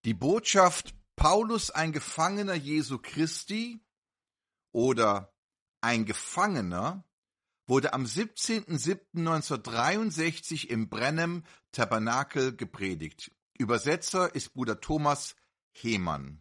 Die Botschaft Paulus, ein Gefangener Jesu Christi oder ein Gefangener, wurde am 17.07.1963 im Brenhem Tabernakel gepredigt. Übersetzer ist Bruder Thomas Hemann.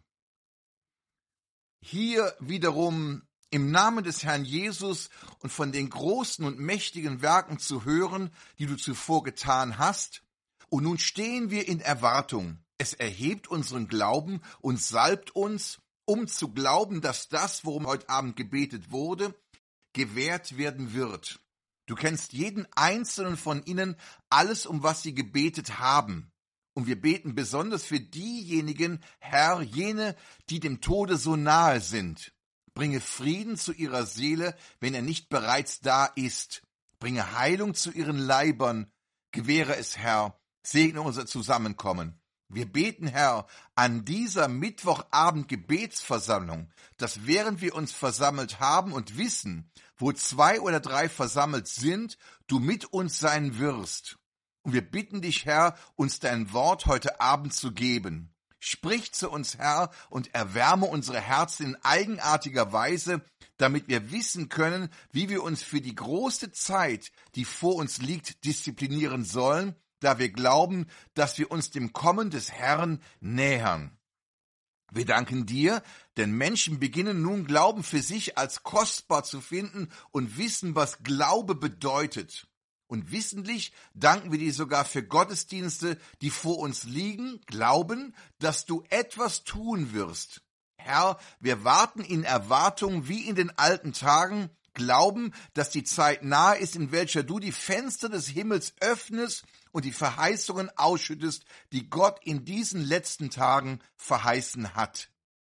Hier wiederum im Namen des Herrn Jesus und von den großen und mächtigen Werken zu hören, die du zuvor getan hast. Und nun stehen wir in Erwartung. Es erhebt unseren Glauben und salbt uns, um zu glauben, dass das, worum heute Abend gebetet wurde, gewährt werden wird. Du kennst jeden einzelnen von ihnen, alles, um was sie gebetet haben. Und wir beten besonders für diejenigen, Herr, jene, die dem Tode so nahe sind. Bringe Frieden zu ihrer Seele, wenn er nicht bereits da ist. Bringe Heilung zu ihren Leibern. Gewähre es, Herr. Segne unser Zusammenkommen. Wir beten, Herr, an dieser Mittwochabend Gebetsversammlung, dass während wir uns versammelt haben und wissen, wo 2 oder 3 versammelt sind, du mit uns sein wirst. Und wir bitten dich, Herr, uns dein Wort heute Abend zu geben. Sprich zu uns, Herr, und erwärme unsere Herzen in eigenartiger Weise, damit wir wissen können, wie wir uns für die große Zeit, die vor uns liegt, disziplinieren sollen, da wir glauben, dass wir uns dem Kommen des Herrn nähern. Wir danken dir, denn Menschen beginnen nun Glauben für sich als kostbar zu finden und wissen, was Glaube bedeutet. Und wissentlich danken wir dir sogar für Gottesdienste, die vor uns liegen, glauben, dass du etwas tun wirst. Herr, wir warten in Erwartung wie in den alten Tagen, glauben, dass die Zeit nahe ist, in welcher du die Fenster des Himmels öffnest und die Verheißungen ausschüttest, die Gott in diesen letzten Tagen verheißen hat.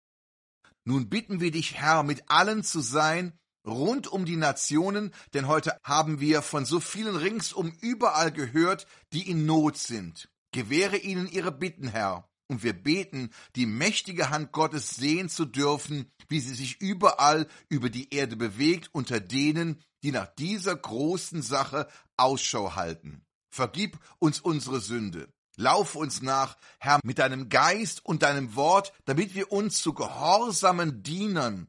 Nun bitten wir dich, Herr, mit allen zu sein, rund um die Nationen, denn heute haben wir von so vielen ringsum überall gehört, die in Not sind. Gewähre ihnen ihre Bitten, Herr, und wir beten, die mächtige Hand Gottes sehen zu dürfen, wie sie sich überall über die Erde bewegt, unter denen, die nach dieser großen Sache Ausschau halten. Vergib uns unsere Sünde. Lauf uns nach, Herr, mit deinem Geist und deinem Wort, damit wir uns zu gehorsame Diener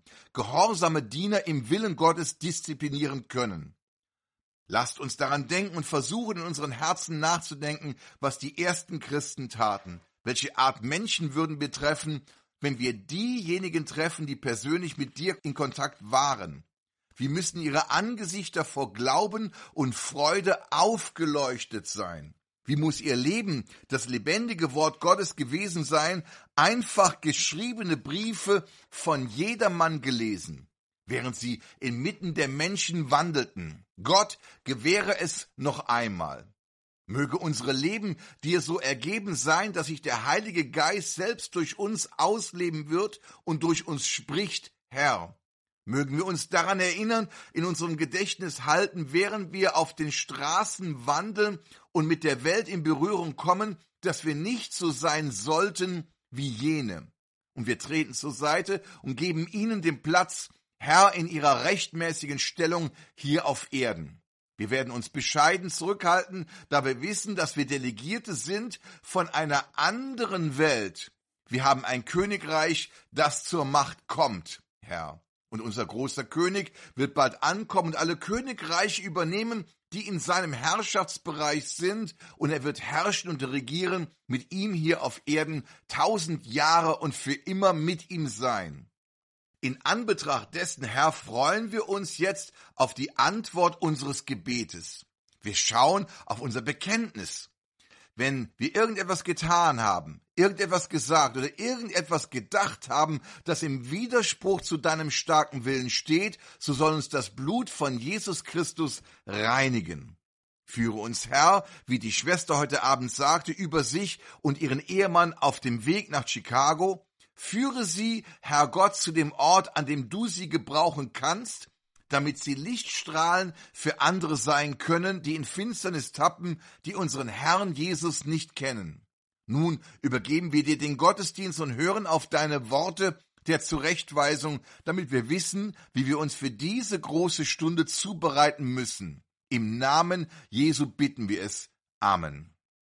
im Willen Gottes disziplinieren können. Lasst uns daran denken und versuchen, in unseren Herzen nachzudenken, was die ersten Christen taten. Welche Art Menschen würden wir treffen, wenn wir diejenigen treffen, die persönlich mit dir in Kontakt waren? Wie müssen ihre Angesichter vor Glauben und Freude aufgeleuchtet sein? Wie muss ihr Leben, das lebendige Wort Gottes gewesen sein, einfach geschriebene Briefe von jedermann gelesen, während sie inmitten der Menschen wandelten? Gott, gewähre es noch einmal. Möge unsere Leben dir so ergeben sein, dass sich der Heilige Geist selbst durch uns ausleben wird und durch uns spricht, Herr. Mögen wir uns daran erinnern, in unserem Gedächtnis halten, während wir auf den Straßen wandeln und mit der Welt in Berührung kommen, dass wir nicht so sein sollten wie jene. Und wir treten zur Seite und geben ihnen den Platz, Herr, in ihrer rechtmäßigen Stellung hier auf Erden. Wir werden uns bescheiden zurückhalten, da wir wissen, dass wir Delegierte sind von einer anderen Welt. Wir haben ein Königreich, das zur Macht kommt, Herr. Und unser großer König wird bald ankommen und alle Königreiche übernehmen, die in seinem Herrschaftsbereich sind, und er wird herrschen und regieren mit ihm hier auf Erden 1000 Jahre und für immer mit ihm sein. In Anbetracht dessen, Herr, freuen wir uns jetzt auf die Antwort unseres Gebetes. Wir schauen auf unser Bekenntnis. Wenn wir irgendetwas getan haben, irgendetwas gesagt oder irgendetwas gedacht haben, das im Widerspruch zu deinem starken Willen steht, so soll uns das Blut von Jesus Christus reinigen. Führe uns, Herr, wie die Schwester heute Abend sagte, über sich und ihren Ehemann auf dem Weg nach Chicago. Führe sie, Herr Gott, zu dem Ort, an dem du sie gebrauchen kannst, damit sie Lichtstrahlen für andere sein können, die in Finsternis tappen, die unseren Herrn Jesus nicht kennen. Nun übergeben wir dir den Gottesdienst und hören auf deine Worte der Zurechtweisung, damit wir wissen, wie wir uns für diese große Stunde zubereiten müssen. Im Namen Jesu bitten wir es. Amen.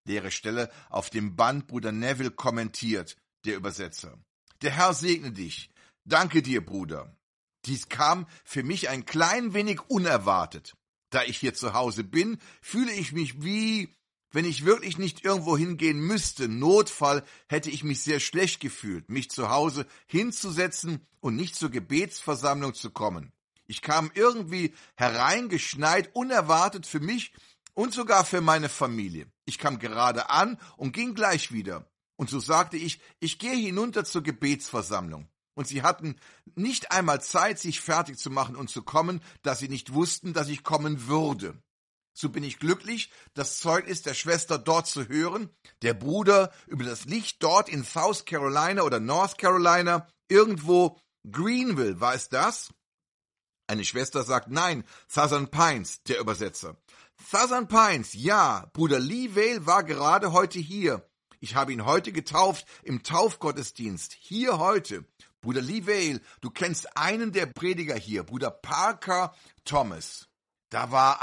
Leere Stelle auf dem Band Bruder Neville kommentiert, der Übersetzer. Der Herr segne dich. Danke dir, Bruder. Dies kam für mich ein klein wenig unerwartet. Da ich hier zu Hause bin, fühle ich mich wie, wenn ich wirklich nicht irgendwo hingehen müsste. Notfall hätte ich mich sehr schlecht gefühlt, mich zu Hause hinzusetzen und nicht zur Gebetsversammlung zu kommen. Ich kam irgendwie hereingeschneit, unerwartet für mich und sogar für meine Familie. Ich kam gerade an und ging gleich wieder. Und so sagte ich gehe hinunter zur Gebetsversammlung. Und sie hatten nicht einmal Zeit, sich fertig zu machen und zu kommen, da sie nicht wussten, dass ich kommen würde. So bin ich glücklich, das Zeugnis der Schwester dort zu hören, der Bruder über das Licht dort in South Carolina oder North Carolina, irgendwo Greenville, war es das? Eine Schwester sagt, nein, Southern Pines, der Übersetzer. Southern Pines, ja, Bruder Lee Vale war gerade heute hier. Ich habe ihn heute getauft im Taufgottesdienst, hier heute. Bruder Lee Vale, du kennst einen der Prediger hier, Bruder Parker Thomas. Da war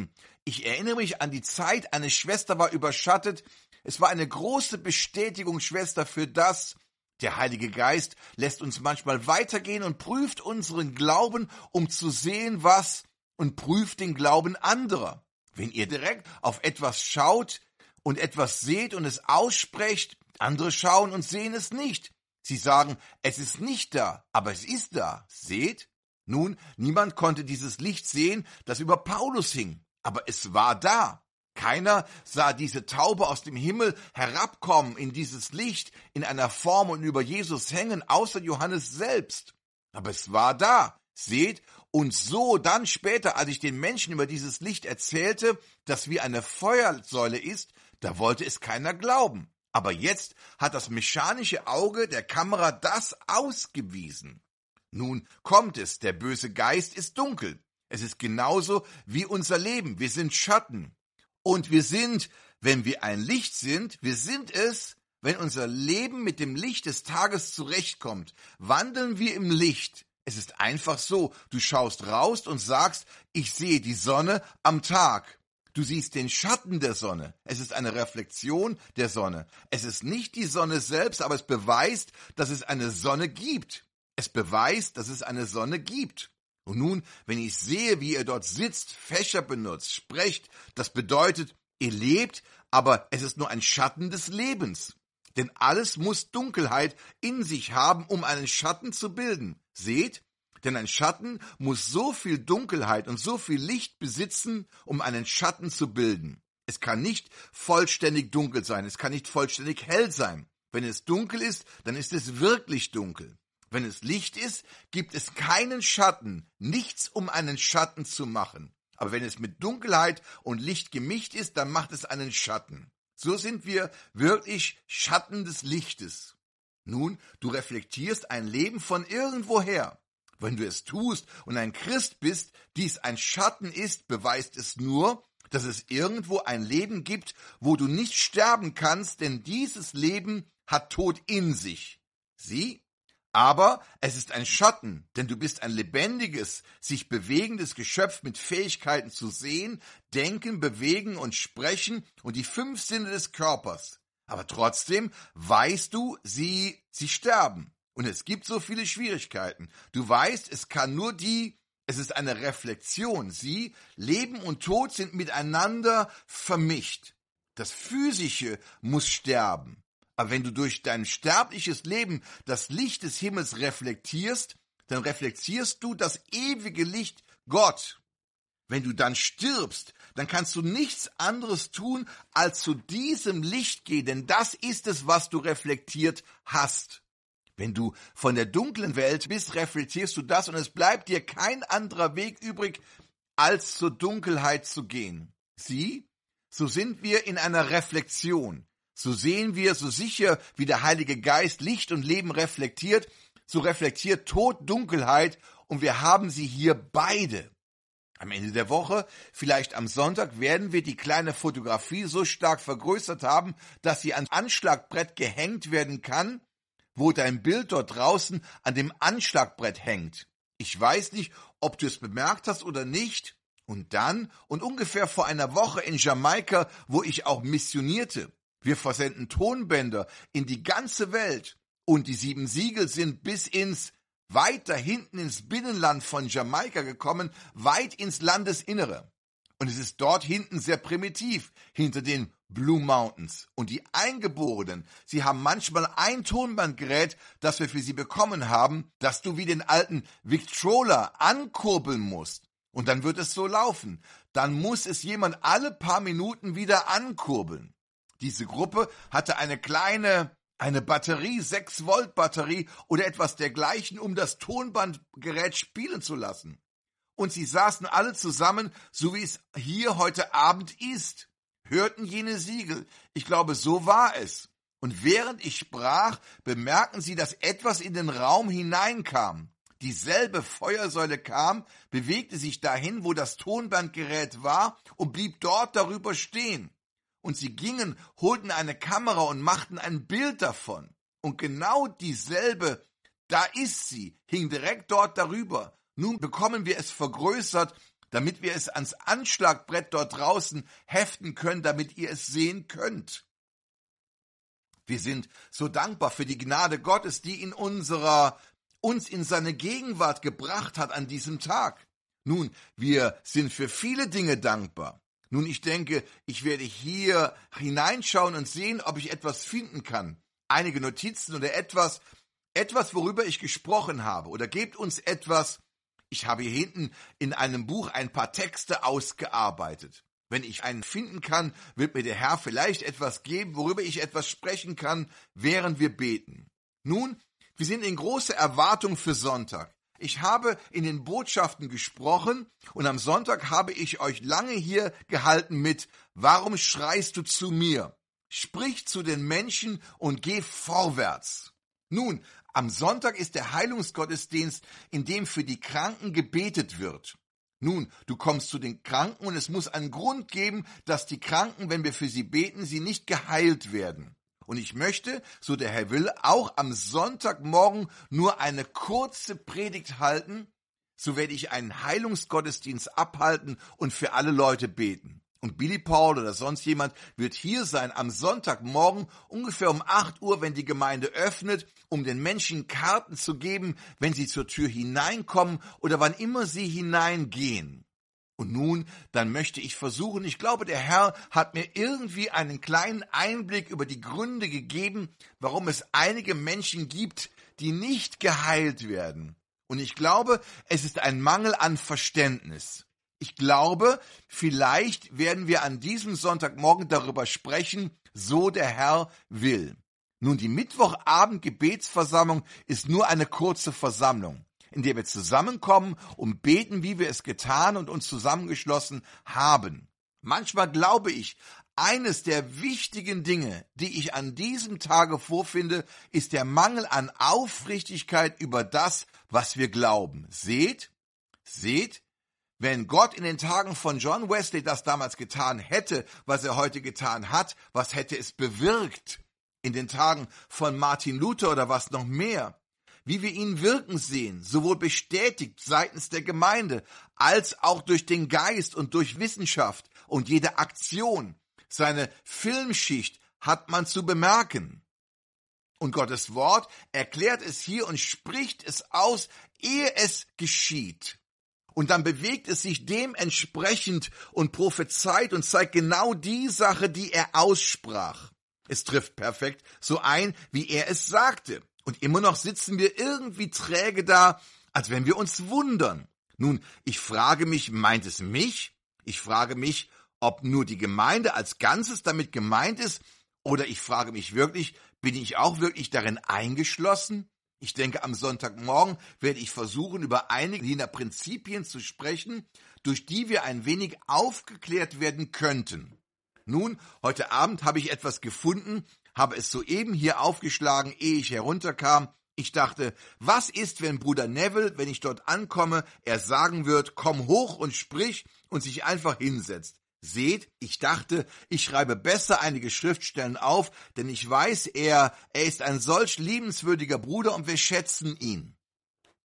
ich erinnere mich an die Zeit, eine Schwester war überschattet. Es war eine große Bestätigung, Schwester, für das. Der Heilige Geist lässt uns manchmal weitergehen und prüft unseren Glauben, um zu sehen, was, und prüft den Glauben anderer. Wenn ihr direkt auf etwas schaut und etwas seht und es aussprecht, andere schauen und sehen es nicht. Sie sagen, es ist nicht da, aber es ist da. Seht? Nun, niemand konnte dieses Licht sehen, das über Paulus hing, aber es war da. Keiner sah diese Taube aus dem Himmel herabkommen in dieses Licht in einer Form und über Jesus hängen, außer Johannes selbst. Aber es war da. Seht? Und so dann später, als ich den Menschen über dieses Licht erzählte, das wie eine Feuersäule ist, da wollte es keiner glauben. Aber jetzt hat das mechanische Auge der Kamera das ausgewiesen. Nun kommt es, der böse Geist ist dunkel. Es ist genauso wie unser Leben. Wir sind Schatten. Und wir sind, wenn wir ein Licht sind, wir sind es, wenn unser Leben mit dem Licht des Tages zurechtkommt. Wandeln wir im Licht. Es ist einfach so, du schaust raus und sagst, ich sehe die Sonne am Tag. Du siehst den Schatten der Sonne. Es ist eine Reflexion der Sonne. Es ist nicht die Sonne selbst, aber es beweist, dass es eine Sonne gibt. Es beweist, dass es eine Sonne gibt. Und nun, wenn ich sehe, wie ihr dort sitzt, Fächer benutzt, sprecht, das bedeutet, ihr lebt, aber es ist nur ein Schatten des Lebens. Denn alles muss Dunkelheit in sich haben, um einen Schatten zu bilden. Seht? Denn ein Schatten muss so viel Dunkelheit und so viel Licht besitzen, um einen Schatten zu bilden. Es kann nicht vollständig dunkel sein, es kann nicht vollständig hell sein. Wenn es dunkel ist, dann ist es wirklich dunkel. Wenn es Licht ist, gibt es keinen Schatten, nichts, um einen Schatten zu machen. Aber wenn es mit Dunkelheit und Licht gemischt ist, dann macht es einen Schatten. So sind wir wirklich Schatten des Lichtes. Nun, du reflektierst ein Leben von irgendwoher. Wenn du es tust und ein Christ bist, dies ein Schatten ist, beweist es nur, dass es irgendwo ein Leben gibt, wo du nicht sterben kannst, denn dieses Leben hat Tod in sich. Sieh? Aber es ist ein Schatten, denn du bist ein lebendiges, sich bewegendes Geschöpf mit Fähigkeiten zu sehen, denken, bewegen und sprechen und die 5 Sinne des Körpers. Aber trotzdem weißt du, sie sterben. Und es gibt so viele Schwierigkeiten. Du weißt, es ist eine Reflexion. Leben und Tod sind miteinander vermischt. Das Physische muss sterben. Aber wenn du durch dein sterbliches Leben das Licht des Himmels reflektierst, dann reflektierst du das ewige Licht Gott. Wenn du dann stirbst, dann kannst du nichts anderes tun, als zu diesem Licht gehen, denn das ist es, was du reflektiert hast. Wenn du von der dunklen Welt bist, reflektierst du das und es bleibt dir kein anderer Weg übrig, als zur Dunkelheit zu gehen. Sieh, so sind wir in einer Reflexion. So sehen wir, so sicher wie der Heilige Geist Licht und Leben reflektiert, so reflektiert Tod Dunkelheit und wir haben sie hier beide. Am Ende der Woche, vielleicht am Sonntag, werden wir die kleine Fotografie so stark vergrößert haben, dass sie ans Anschlagbrett gehängt werden kann, wo dein Bild dort draußen an dem Anschlagbrett hängt. Ich weiß nicht, ob du es bemerkt hast oder nicht, Und dann, und ungefähr vor einer Woche in Jamaika, wo ich auch missionierte, wir versenden Tonbänder in die ganze Welt und die 7 Siegel sind bis weit da hinten ins Binnenland von Jamaika gekommen, weit ins Landesinnere. Und es ist dort hinten sehr primitiv, hinter den Blue Mountains. Und die Eingeborenen, sie haben manchmal ein Tonbandgerät, das wir für sie bekommen haben, das du wie den alten Victrola ankurbeln musst. Und dann wird es so laufen. Dann muss es jemand alle paar Minuten wieder ankurbeln. Diese Gruppe hatte eine Batterie, 6-Volt Batterie oder etwas dergleichen, um das Tonbandgerät spielen zu lassen. Und sie saßen alle zusammen, so wie es hier heute Abend ist, hörten jene Siegel. Ich glaube, so war es. Und während ich sprach, bemerkten sie, dass etwas in den Raum hineinkam. Dieselbe Feuersäule kam, bewegte sich dahin, wo das Tonbandgerät war, und blieb dort darüber stehen. Und sie gingen, holten eine Kamera und machten ein Bild davon. Und genau dieselbe, da ist sie, hing direkt dort darüber. Nun bekommen wir es vergrößert, damit wir es ans Anschlagbrett dort draußen heften können, damit ihr es sehen könnt. Wir sind so dankbar für die Gnade Gottes, die uns in seine Gegenwart gebracht hat an diesem Tag. Nun, wir sind für viele Dinge dankbar. Nun, ich denke, ich werde hier hineinschauen und sehen, ob ich etwas finden kann. Einige Notizen oder etwas, worüber ich gesprochen habe. Oder gebt uns etwas. Ich habe hier hinten in einem Buch ein paar Texte ausgearbeitet. Wenn ich einen finden kann, wird mir der Herr vielleicht etwas geben, worüber ich etwas sprechen kann, während wir beten. Nun, wir sind in großer Erwartung für Sonntag. Ich habe in den Botschaften gesprochen und am Sonntag habe ich euch lange hier gehalten mit: Warum schreist du zu mir? Sprich zu den Menschen und geh vorwärts. Nun, am Sonntag ist der Heilungsgottesdienst, in dem für die Kranken gebetet wird. Nun, du kommst zu den Kranken und es muss einen Grund geben, dass die Kranken, wenn wir für sie beten, sie nicht geheilt werden. Und ich möchte, so der Herr will, auch am Sonntagmorgen nur eine kurze Predigt halten. So werde ich einen Heilungsgottesdienst abhalten und für alle Leute beten. Und Billy Paul oder sonst jemand wird hier sein am Sonntagmorgen ungefähr um 8 Uhr, wenn die Gemeinde öffnet, um den Menschen Karten zu geben, wenn sie zur Tür hineinkommen oder wann immer sie hineingehen. Und nun, dann möchte ich versuchen, ich glaube, der Herr hat mir irgendwie einen kleinen Einblick über die Gründe gegeben, warum es einige Menschen gibt, die nicht geheilt werden. Und ich glaube, es ist ein Mangel an Verständnis. Ich glaube, vielleicht werden wir an diesem Sonntagmorgen darüber sprechen, so der Herr will. Nun, die Mittwochabend-Gebetsversammlung ist nur eine kurze Versammlung, in der wir zusammenkommen und beten, wie wir es getan und uns zusammengeschlossen haben. Manchmal glaube ich, eines der wichtigen Dinge, die ich an diesem Tage vorfinde, ist der Mangel an Aufrichtigkeit über das, was wir glauben. Seht, wenn Gott in den Tagen von John Wesley das damals getan hätte, was er heute getan hat, was hätte es bewirkt? In den Tagen von Martin Luther oder was noch mehr? Wie wir ihn wirken sehen, sowohl bestätigt seitens der Gemeinde, als auch durch den Geist und durch Wissenschaft und jede Aktion. Seine Filmschicht hat man zu bemerken. Und Gottes Wort erklärt es hier und spricht es aus, ehe es geschieht. Und dann bewegt es sich dementsprechend und prophezeit und zeigt genau die Sache, die er aussprach. Es trifft perfekt so ein, wie er es sagte. Und immer noch sitzen wir irgendwie träge da, als wenn wir uns wundern. Nun, ich frage mich, meint es mich? Ich frage mich, ob nur die Gemeinde als Ganzes damit gemeint ist, oder ich frage mich wirklich, bin ich auch wirklich darin eingeschlossen? Ich denke, am Sonntagmorgen werde ich versuchen, über einige jener Prinzipien zu sprechen, durch die wir ein wenig aufgeklärt werden könnten. Nun, heute Abend habe ich etwas gefunden, habe es soeben hier aufgeschlagen, ehe ich herunterkam. Ich dachte, was ist, wenn Bruder Neville, wenn ich dort ankomme, er sagen wird, komm hoch und sprich und sich einfach hinsetzt. Seht, ich dachte, ich schreibe besser einige Schriftstellen auf, denn ich weiß, er ist ein solch liebenswürdiger Bruder und wir schätzen ihn.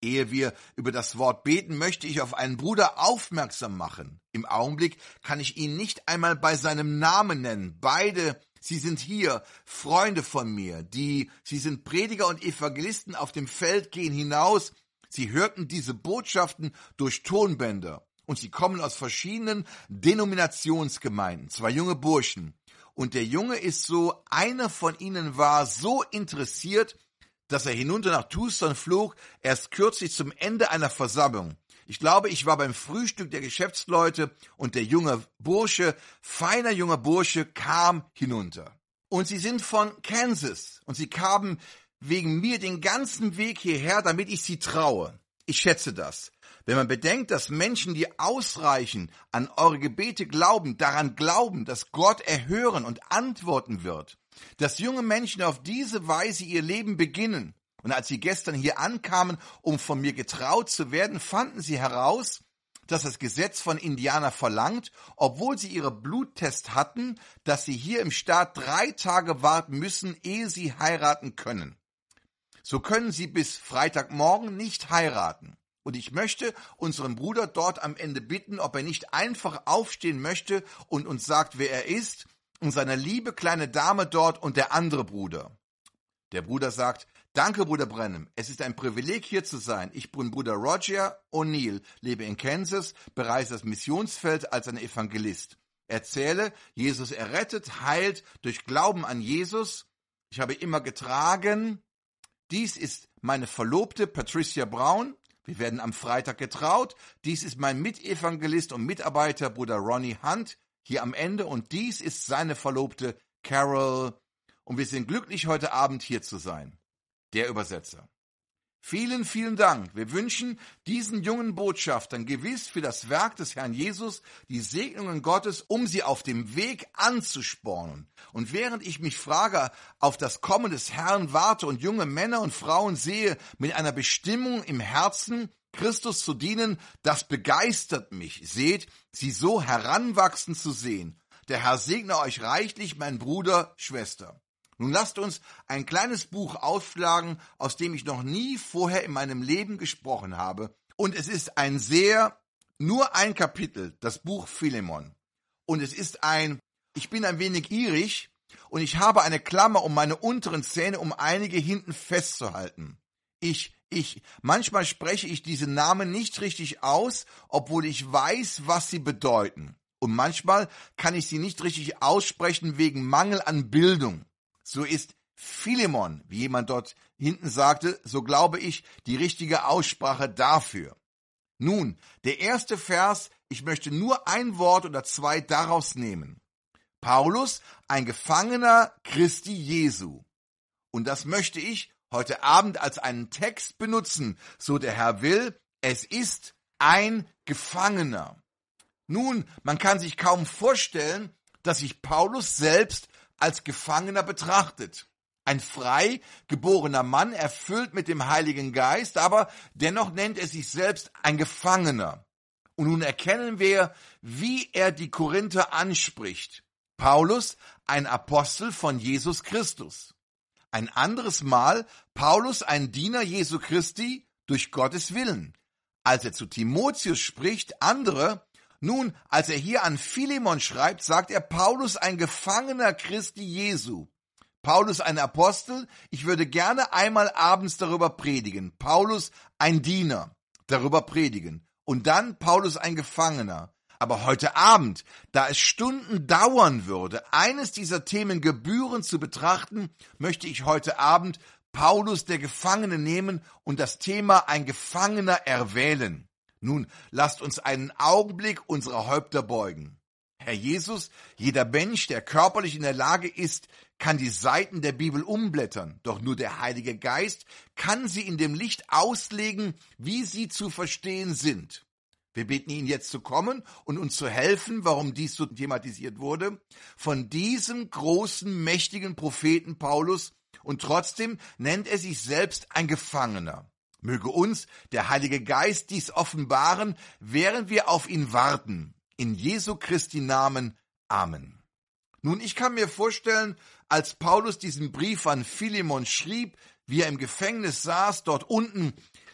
Ehe wir über das Wort beten, möchte ich auf einen Bruder aufmerksam machen. Im Augenblick kann ich ihn nicht einmal bei seinem Namen nennen. Beide, sie sind hier, Freunde von mir. Sie sind Prediger und Evangelisten auf dem Feld, gehen hinaus. Sie hörten diese Botschaften durch Tonbänder. Und sie kommen aus verschiedenen Denominationsgemeinden. 2 junge Burschen. Und der Junge ist so, einer von ihnen war so interessiert, dass er hinunter nach Tucson flog, erst kürzlich zum Ende einer Versammlung. Ich glaube, ich war beim Frühstück der Geschäftsleute und der junge Bursche, feiner junger Bursche, kam hinunter. Und sie sind von Kansas und sie kamen wegen mir den ganzen Weg hierher, damit ich sie traue. Ich schätze das. Wenn man bedenkt, dass Menschen, die ausreichend an eure Gebete glauben, daran glauben, dass Gott erhören und antworten wird, dass junge Menschen auf diese Weise ihr Leben beginnen. Und als sie gestern hier ankamen, um von mir getraut zu werden, fanden sie heraus, dass das Gesetz von Indiana verlangt, obwohl sie ihre Bluttest hatten, dass sie hier im Staat 3 Tage warten müssen, ehe sie heiraten können. So können sie bis Freitagmorgen nicht heiraten. Und ich möchte unseren Bruder dort am Ende bitten, ob er nicht einfach aufstehen möchte und uns sagt, wer er ist, und seine liebe kleine Dame dort und der andere Bruder. Der Bruder sagt, danke, Bruder Branham, es ist ein Privileg, hier zu sein. Ich bin Bruder Roger O'Neill, lebe in Kansas, bereise das Missionsfeld als ein Evangelist. Erzähle, Jesus errettet, heilt durch Glauben an Jesus. Ich habe immer getragen. Dies ist meine Verlobte Patricia Brown. Wir werden am Freitag getraut. Dies ist mein Mitevangelist und Mitarbeiter, Bruder Ronnie Hunt, hier am Ende. Und dies ist seine Verlobte Carol. Und wir sind glücklich, heute Abend hier zu sein. Der Übersetzer. Vielen, vielen Dank. Wir wünschen diesen jungen Botschaftern gewiss für das Werk des Herrn Jesus die Segnungen Gottes, um sie auf dem Weg anzuspornen. Und während ich mich frage, auf das Kommen des Herrn warte und junge Männer und Frauen sehe, mit einer Bestimmung im Herzen, Christus zu dienen, das begeistert mich. Seht, sie so heranwachsen zu sehen. Der Herr segne euch reichlich, mein Bruder, Schwester. Nun lasst uns ein kleines Buch aufschlagen, aus dem ich noch nie vorher in meinem Leben gesprochen habe. Und es ist nur ein Kapitel, das Buch Philemon. Und es ist ich bin ein wenig irisch und ich habe eine Klammer um meine unteren Zähne, um einige hinten festzuhalten. Manchmal spreche ich diese Namen nicht richtig aus, obwohl ich weiß, was sie bedeuten. Und manchmal kann ich sie nicht richtig aussprechen wegen Mangel an Bildung. So ist Philemon, wie jemand dort hinten sagte, so glaube ich, die richtige Aussprache dafür. Nun, der erste Vers, ich möchte nur ein Wort oder 2 daraus nehmen. Paulus, ein Gefangener Christi Jesu. Und das möchte ich heute Abend als einen Text benutzen, so der Herr will, es ist ein Gefangener. Nun, man kann sich kaum vorstellen, dass sich Paulus selbst als Gefangener betrachtet. Ein frei geborener Mann, erfüllt mit dem Heiligen Geist, aber dennoch nennt er sich selbst ein Gefangener. Und nun erkennen wir, wie er die Korinther anspricht. Paulus, ein Apostel von Jesus Christus. Ein anderes Mal, Paulus, ein Diener Jesu Christi durch Gottes Willen. Als er zu Timotheus spricht, andere. Nun, als er hier an Philemon schreibt, sagt er, Paulus, ein Gefangener Christi Jesu. Paulus, ein Apostel, ich würde gerne einmal abends darüber predigen. Paulus, ein Diener, darüber predigen. Und dann Paulus, ein Gefangener. Aber heute Abend, da es Stunden dauern würde, eines dieser Themen gebührend zu betrachten, möchte ich heute Abend Paulus, der Gefangene, nehmen und das Thema ein Gefangener erwählen. Nun, lasst uns einen Augenblick unsere Häupter beugen. Herr Jesus, jeder Mensch, der körperlich in der Lage ist, kann die Seiten der Bibel umblättern. Doch nur der Heilige Geist kann sie in dem Licht auslegen, wie sie zu verstehen sind. Wir bitten ihn jetzt zu kommen und uns zu helfen, warum dies so thematisiert wurde, von diesem großen, mächtigen Propheten Paulus, und trotzdem nennt er sich selbst ein Gefangener. Möge uns der Heilige Geist dies offenbaren, während wir auf ihn warten. In Jesu Christi Namen. Amen. Nun, ich kann mir vorstellen, als Paulus diesen Brief an Philemon schrieb, wie er im Gefängnis saß, dort unten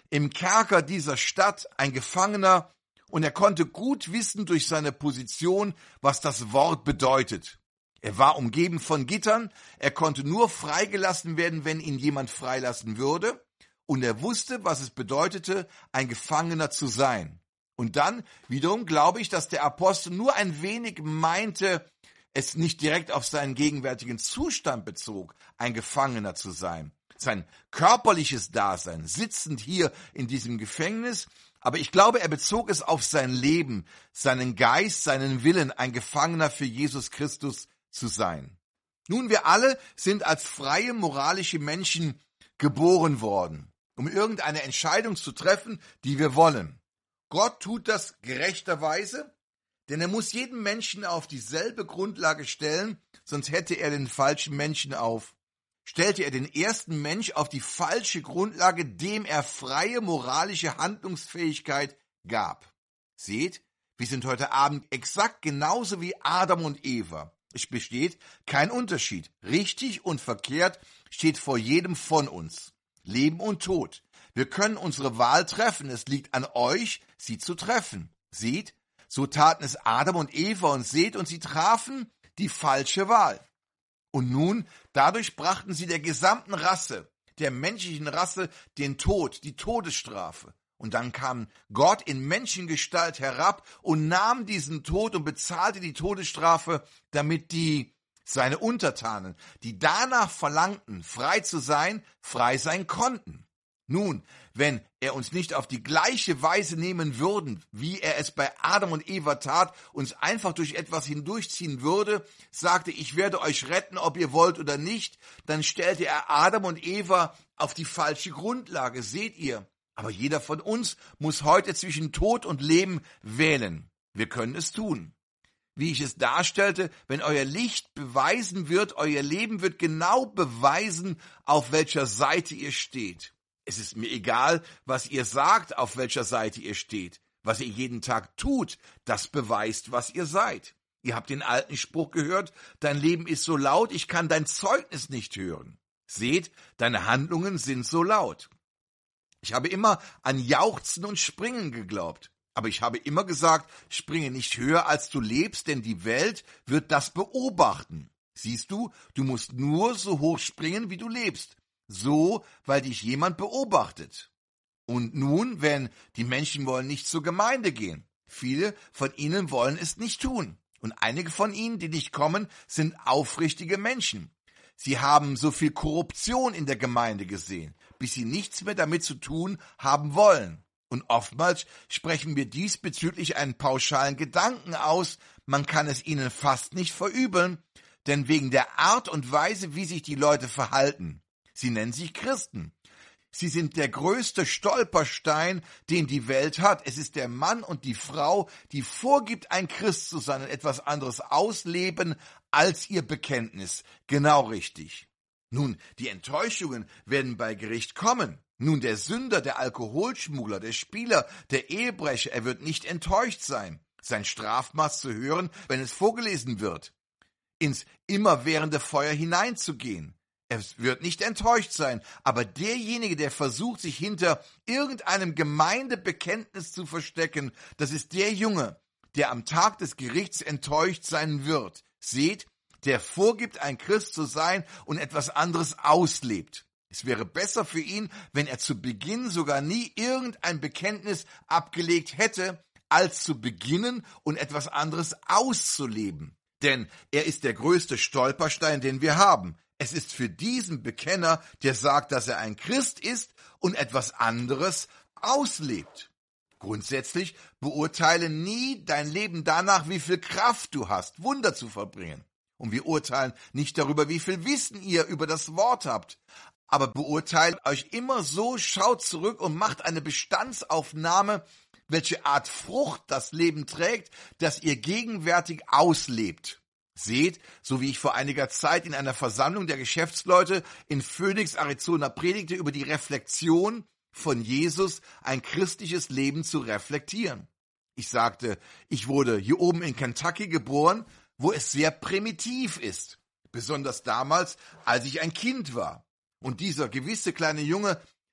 im Kerker dieser Stadt, ein Gefangener, und er konnte gut wissen durch seine Position, was das Wort bedeutet. Er war umgeben von Gittern, er konnte nur freigelassen werden, wenn ihn jemand freilassen würde, und er wusste, was es bedeutete, ein Gefangener zu sein. Und dann, wiederum glaube ich, dass der Apostel nur ein wenig meinte, es nicht direkt auf seinen gegenwärtigen Zustand bezog, ein Gefangener zu sein. Sein körperliches Dasein, sitzend hier in diesem Gefängnis, aber ich glaube, er bezog es auf sein Leben, seinen Geist, seinen Willen, ein Gefangener für Jesus Christus zu sein. Nun, wir alle sind als freie moralische Menschen geboren worden, um irgendeine Entscheidung zu treffen, die wir wollen. Gott tut das gerechterweise, denn er muss jeden Menschen auf dieselbe Grundlage stellen, sonst hätte er den falschen Menschen stellte er den ersten Mensch auf die falsche Grundlage, dem er freie moralische Handlungsfähigkeit gab. Seht, wir sind heute Abend exakt genauso wie Adam und Eva. Es besteht kein Unterschied. Richtig und verkehrt steht vor jedem von uns. Leben und Tod. Wir können unsere Wahl treffen. Es liegt an euch, sie zu treffen. Seht, so taten es Adam und Eva und seht, und sie trafen die falsche Wahl. Und nun, dadurch brachten sie der gesamten Rasse, der menschlichen Rasse, den Tod, die Todesstrafe. Und dann kam Gott in Menschengestalt herab und nahm diesen Tod und bezahlte die Todesstrafe, damit seine Untertanen, die danach verlangten, frei zu sein, frei sein konnten. Nun, wenn er uns nicht auf die gleiche Weise nehmen würden, wie er es bei Adam und Eva tat, uns einfach durch etwas hindurchziehen würde, sagte, ich werde euch retten, ob ihr wollt oder nicht, dann stellte er Adam und Eva auf die falsche Grundlage, seht ihr. Aber jeder von uns muss heute zwischen Tod und Leben wählen. Wir können es tun. Wie ich es darstellte, wenn euer Licht beweisen wird, euer Leben wird genau beweisen, auf welcher Seite ihr steht. Es ist mir egal, was ihr sagt, auf welcher Seite ihr steht. Was ihr jeden Tag tut, das beweist, was ihr seid. Ihr habt den alten Spruch gehört, dein Leben ist so laut, ich kann dein Zeugnis nicht hören. Seht, deine Handlungen sind so laut. Ich habe immer an Jauchzen und Springen geglaubt. Aber ich habe immer gesagt, springe nicht höher, als du lebst, denn die Welt wird das beobachten. Siehst du, du musst nur so hoch springen, wie du lebst. So, weil dich jemand beobachtet. Und nun, wenn die Menschen wollen nicht zur Gemeinde gehen. Viele von ihnen wollen es nicht tun. Und einige von ihnen, die nicht kommen, sind aufrichtige Menschen. Sie haben so viel Korruption in der Gemeinde gesehen, bis sie nichts mehr damit zu tun haben wollen. Und oftmals sprechen wir diesbezüglich einen pauschalen Gedanken aus, man kann es ihnen fast nicht verübeln, denn wegen der Art und Weise, wie sich die Leute verhalten. Sie nennen sich Christen. Sie sind der größte Stolperstein, den die Welt hat. Es ist der Mann und die Frau, die vorgibt, ein Christ zu sein und etwas anderes ausleben als ihr Bekenntnis. Genau richtig. Nun, die Enttäuschungen werden bei Gericht kommen. Nun, der Sünder, der Alkoholschmuggler, der Spieler, der Ehebrecher, er wird nicht enttäuscht sein, sein Strafmaß zu hören, wenn es vorgelesen wird, ins immerwährende Feuer hineinzugehen. Er wird nicht enttäuscht sein, aber derjenige, der versucht, sich hinter irgendeinem Gemeindebekenntnis zu verstecken, das ist der Junge, der am Tag des Gerichts enttäuscht sein wird. Seht, der vorgibt, ein Christ zu sein und etwas anderes auslebt. Es wäre besser für ihn, wenn er zu Beginn sogar nie irgendein Bekenntnis abgelegt hätte, als zu beginnen und etwas anderes auszuleben. Denn er ist der größte Stolperstein, den wir haben. Es ist für diesen Bekenner, der sagt, dass er ein Christ ist und etwas anderes auslebt. Grundsätzlich beurteile nie dein Leben danach, wie viel Kraft du hast, Wunder zu vollbringen. Und wir urteilen nicht darüber, wie viel Wissen ihr über das Wort habt. Aber beurteilt euch immer so, schaut zurück und macht eine Bestandsaufnahme, welche Art Frucht das Leben trägt, das ihr gegenwärtig auslebt. Seht, so wie ich vor einiger Zeit in einer Versammlung der Geschäftsleute in Phoenix, Arizona predigte, über die Reflexion von Jesus, ein christliches Leben zu reflektieren. Ich sagte, ich wurde hier oben in Kentucky geboren, wo es sehr primitiv ist, besonders damals, als ich ein Kind war. Und dieser gewisse kleine Junge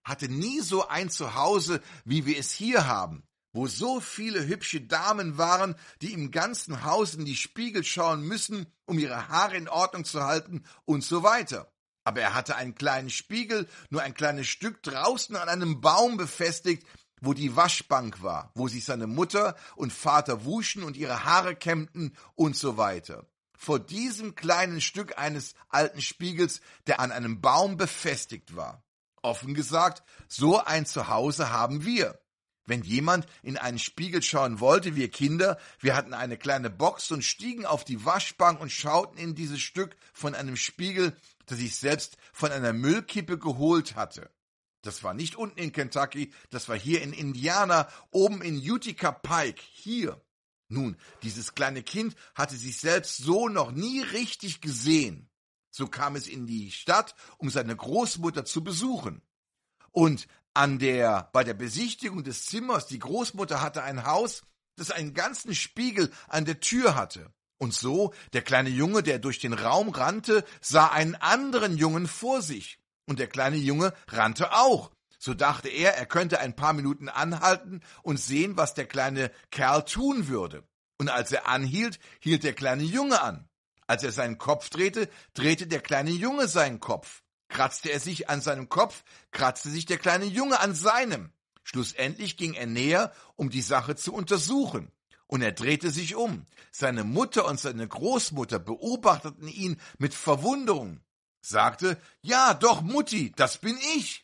hatte nie so ein Zuhause, wie wir es hier haben, wo so viele hübsche Damen waren, die im ganzen Haus in die Spiegel schauen müssen, um ihre Haare in Ordnung zu halten und so weiter. Aber er hatte einen kleinen Spiegel, nur ein kleines Stück draußen an einem Baum befestigt, wo die Waschbank war, wo sich seine Mutter und Vater wuschen und ihre Haare kämmten und so weiter. Vor diesem kleinen Stück eines alten Spiegels, der an einem Baum befestigt war. Offen gesagt, so ein Zuhause haben wir. Wenn jemand in einen Spiegel schauen wollte, wir Kinder, wir hatten eine kleine Box und stiegen auf die Waschbank und schauten in dieses Stück von einem Spiegel, das ich selbst von einer Müllkippe geholt hatte. Das war nicht unten in Kentucky, das war hier in Indiana, oben in Utica Pike, hier. Nun, dieses kleine Kind hatte sich selbst so noch nie richtig gesehen. So kam es in die Stadt, um seine Großmutter zu besuchen. Und bei der Besichtigung des Zimmers, die Großmutter hatte ein Haus, das einen ganzen Spiegel an der Tür hatte. Und so, der kleine Junge, der durch den Raum rannte, sah einen anderen Jungen vor sich. Und der kleine Junge rannte auch. So dachte er könnte ein paar Minuten anhalten und sehen, was der kleine Kerl tun würde. Und als er anhielt, hielt der kleine Junge an. Als er seinen Kopf drehte, drehte der kleine Junge seinen Kopf. Kratzte er sich an seinem Kopf, kratzte sich der kleine Junge an seinem. Schlussendlich ging er näher, um die Sache zu untersuchen. Und er drehte sich um. Seine Mutter und seine Großmutter beobachteten ihn mit Verwunderung. Sagte, ja doch, Mutti, das bin ich.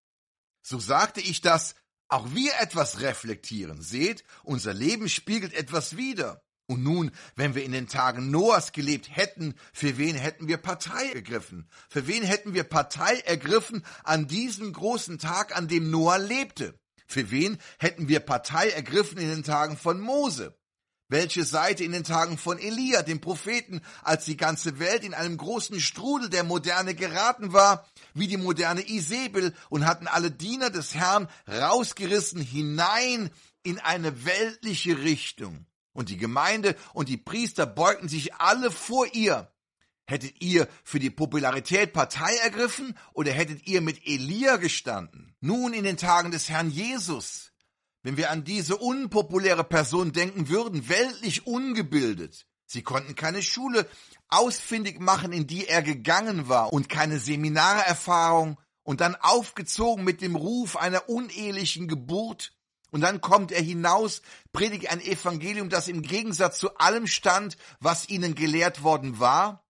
So sagte ich das, auch wir etwas reflektieren. Seht, unser Leben spiegelt etwas wider. Und nun, wenn wir in den Tagen Noahs gelebt hätten, für wen hätten wir Partei ergriffen? Für wen hätten wir Partei ergriffen an diesem großen Tag, an dem Noah lebte? Für wen hätten wir Partei ergriffen in den Tagen von Mose? Welche Seite in den Tagen von Elia, dem Propheten, als die ganze Welt in einem großen Strudel der Moderne geraten war, wie die moderne Isabel, und hatten alle Diener des Herrn rausgerissen hinein in eine weltliche Richtung. Und die Gemeinde und die Priester beugten sich alle vor ihr. Hättet ihr für die Popularität Partei ergriffen oder hättet ihr mit Elia gestanden? Nun in den Tagen des Herrn Jesus, wenn wir an diese unpopuläre Person denken würden, weltlich ungebildet. Sie konnten keine Schule ausfindig machen, in die er gegangen war, und keine Seminarerfahrung, und dann aufgezogen mit dem Ruf einer unehelichen Geburt. Und dann kommt er hinaus, predigt ein Evangelium, das im Gegensatz zu allem stand, was ihnen gelehrt worden war,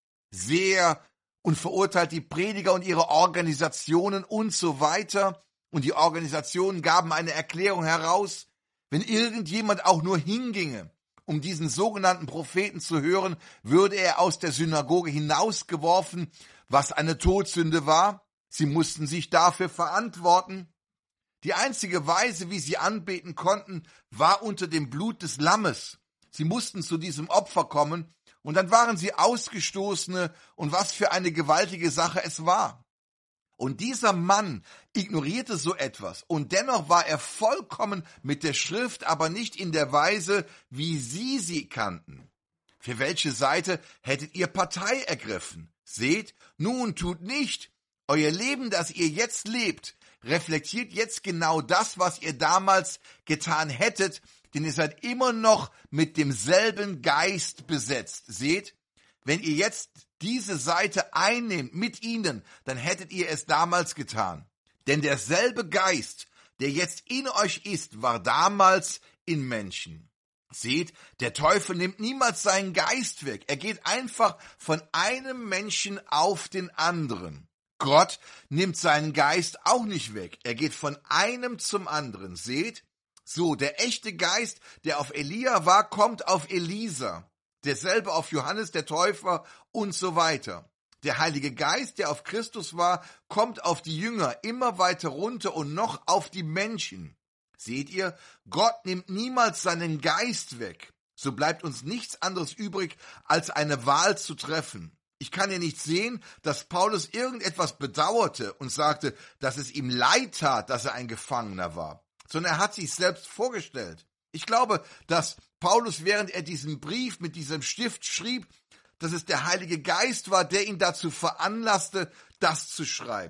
und verurteilt die Prediger und ihre Organisationen und so weiter. Und die Organisationen gaben eine Erklärung heraus, wenn irgendjemand auch nur hinginge, um diesen sogenannten Propheten zu hören, würde er aus der Synagoge hinausgeworfen, was eine Todsünde war. Sie mussten sich dafür verantworten. Die einzige Weise, wie sie anbeten konnten, war unter dem Blut des Lammes. Sie mussten zu diesem Opfer kommen, und dann waren sie Ausgestoßene, und was für eine gewaltige Sache es war. Und dieser Mann ignorierte so etwas, und dennoch war er vollkommen mit der Schrift, aber nicht in der Weise, wie sie kannten. Für welche Seite hättet ihr Partei ergriffen? Seht, nun tut nicht. Euer Leben, das ihr jetzt lebt, reflektiert jetzt genau das, was ihr damals getan hättet, denn ihr seid immer noch mit demselben Geist besetzt. Seht, wenn ihr jetzt diese Seite einnehmt mit ihnen, dann hättet ihr es damals getan. Denn derselbe Geist, der jetzt in euch ist, war damals in Menschen. Seht, der Teufel nimmt niemals seinen Geist weg. Er geht einfach von einem Menschen auf den anderen. Gott nimmt seinen Geist auch nicht weg. Er geht von einem zum anderen. Seht, so, der echte Geist, der auf Elia war, kommt auf Elisa. Derselbe auf Johannes der Täufer und so weiter. Der Heilige Geist, der auf Christus war, kommt auf die Jünger immer weiter runter und noch auf die Menschen. Seht ihr, Gott nimmt niemals seinen Geist weg. So bleibt uns nichts anderes übrig, als eine Wahl zu treffen. Ich kann ja nicht sehen, dass Paulus irgendetwas bedauerte und sagte, dass es ihm leid tat, dass er ein Gefangener war, sondern er hat sich selbst vorgestellt. Ich glaube, dass Paulus, während er diesen Brief mit diesem Stift schrieb, dass es der Heilige Geist war, der ihn dazu veranlasste, das zu schreiben.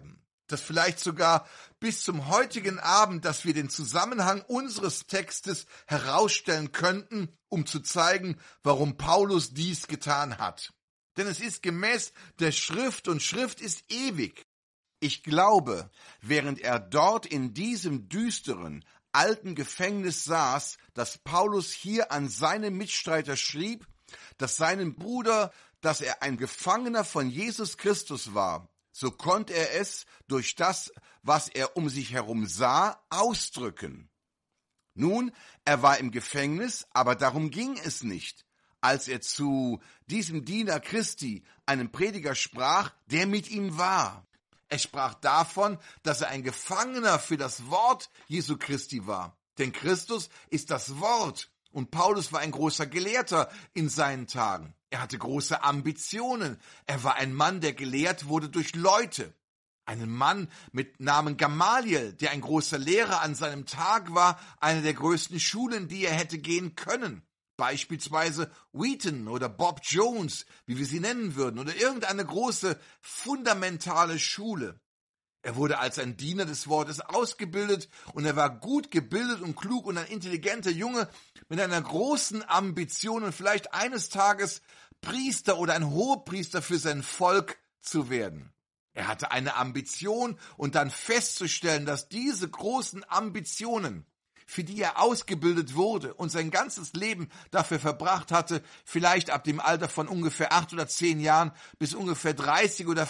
dass vielleicht sogar bis zum heutigen Abend, dass wir den Zusammenhang unseres Textes herausstellen könnten, um zu zeigen, warum Paulus dies getan hat. Denn es ist gemäß der Schrift und Schrift ist ewig. Ich glaube, während er dort in diesem düsteren, alten Gefängnis saß, dass Paulus hier an seine Mitstreiter schrieb, dass seinem Bruder, dass er ein Gefangener von Jesus Christus war, so konnte er es durch das, was er um sich herum sah, ausdrücken. Nun, er war im Gefängnis, aber darum ging es nicht, als er zu diesem Diener Christi, einem Prediger, sprach, der mit ihm war. Er sprach davon, dass er ein Gefangener für das Wort Jesu Christi war. Denn Christus ist das Wort und Paulus war ein großer Gelehrter in seinen Tagen. Er hatte große Ambitionen. Er war ein Mann, der gelehrt wurde durch Leute. Einen Mann mit Namen Gamaliel, der ein großer Lehrer an seinem Tag war, eine der größten Schulen, die er hätte gehen können. Beispielsweise Wheaton oder Bob Jones, wie wir sie nennen würden, oder irgendeine große, fundamentale Schule. Er wurde als ein Diener des Wortes ausgebildet und er war gut gebildet und klug und ein intelligenter Junge mit einer großen Ambition und vielleicht eines Tages Priester oder ein Hohepriester für sein Volk zu werden. Er hatte eine Ambition und dann festzustellen, dass diese großen Ambitionen, für die er ausgebildet wurde und sein ganzes Leben dafür verbracht hatte, vielleicht ab dem Alter von ungefähr 8 oder 10 Jahren bis ungefähr 30 oder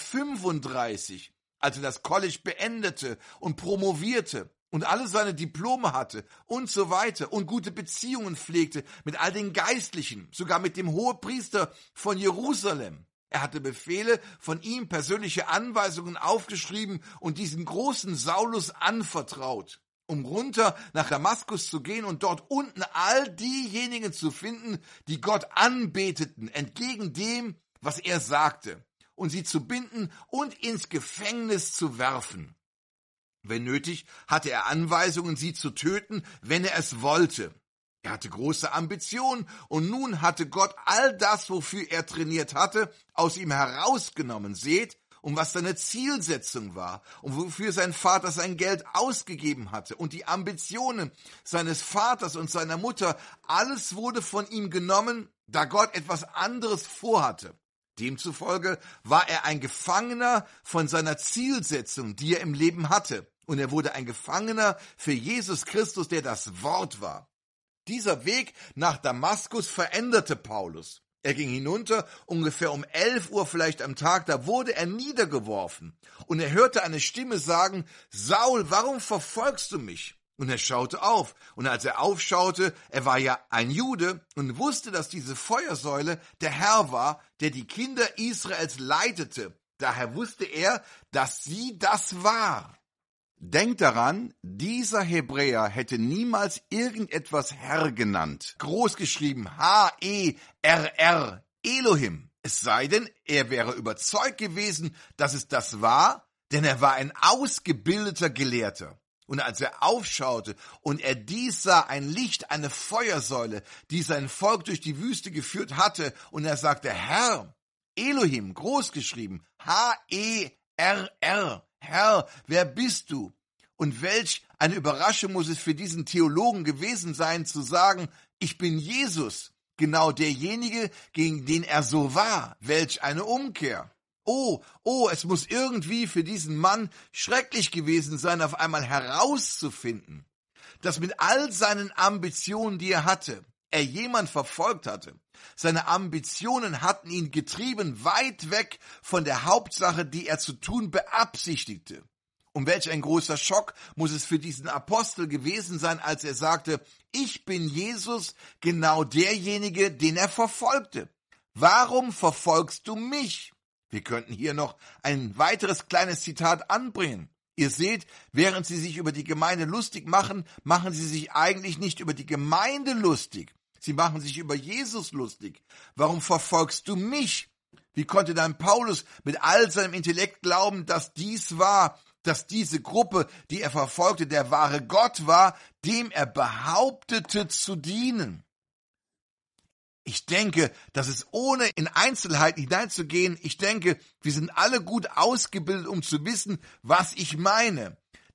35, als er das College beendete und promovierte und alle seine Diplome hatte und so weiter und gute Beziehungen pflegte mit all den Geistlichen, sogar mit dem Hohepriester von Jerusalem. Er hatte Befehle von ihm, persönliche Anweisungen aufgeschrieben und diesen großen Saulus anvertraut, um runter nach Damaskus zu gehen und dort unten all diejenigen zu finden, die Gott anbeteten, entgegen dem, was er sagte, und sie zu binden und ins Gefängnis zu werfen. Wenn nötig, hatte er Anweisungen, sie zu töten, wenn er es wollte. Er hatte große Ambitionen und nun hatte Gott all das, wofür er trainiert hatte, aus ihm herausgenommen. Seht, um was seine Zielsetzung war und wofür sein Vater sein Geld ausgegeben hatte und die Ambitionen seines Vaters und seiner Mutter, alles wurde von ihm genommen, da Gott etwas anderes vorhatte. Demzufolge war er ein Gefangener von seiner Zielsetzung, die er im Leben hatte. Und er wurde ein Gefangener für Jesus Christus, der das Wort war. Dieser Weg nach Damaskus veränderte Paulus. Er ging hinunter, ungefähr um 11 Uhr vielleicht am Tag, da wurde er niedergeworfen. Und er hörte eine Stimme sagen, Saul, warum verfolgst du mich? Und er schaute auf. Und als er aufschaute, er war ja ein Jude und wusste, dass diese Feuersäule der Herr war, der die Kinder Israels leitete. Daher wusste er, dass sie das war. Denkt daran, dieser Hebräer hätte niemals irgendetwas Herr genannt. Großgeschrieben H-E-R-R, Elohim. Es sei denn, er wäre überzeugt gewesen, dass es das war, denn er war ein ausgebildeter Gelehrter. Und als er aufschaute und er dies sah, ein Licht, eine Feuersäule, die sein Volk durch die Wüste geführt hatte, und er sagte, Herr, Elohim, großgeschrieben, H-E-R-R, Herr, wer bist du? Und welch eine Überraschung muss es für diesen Theologen gewesen sein, zu sagen, ich bin Jesus, genau derjenige, gegen den er so war. Welch eine Umkehr. Oh, es muss irgendwie für diesen Mann schrecklich gewesen sein, auf einmal herauszufinden, dass mit all seinen Ambitionen, die er hatte, er jemand verfolgt hatte. Seine Ambitionen hatten ihn getrieben, weit weg von der Hauptsache, die er zu tun beabsichtigte. Und welch ein großer Schock muss es für diesen Apostel gewesen sein, als er sagte, ich bin Jesus, genau derjenige, den er verfolgte. Warum verfolgst du mich? Wir könnten hier noch ein weiteres kleines Zitat anbringen. Ihr seht, während sie sich über die Gemeinde lustig machen, machen sie sich eigentlich nicht über die Gemeinde lustig. Sie machen sich über Jesus lustig. Warum verfolgst du mich? Wie konnte dann Paulus mit all seinem Intellekt glauben, dass dies war, dass diese Gruppe, die er verfolgte, der wahre Gott war, dem er behauptete zu dienen? Ich denke, dass es ohne in Einzelheiten hineinzugehen, ich denke, wir sind alle gut ausgebildet, um zu wissen, was ich meine.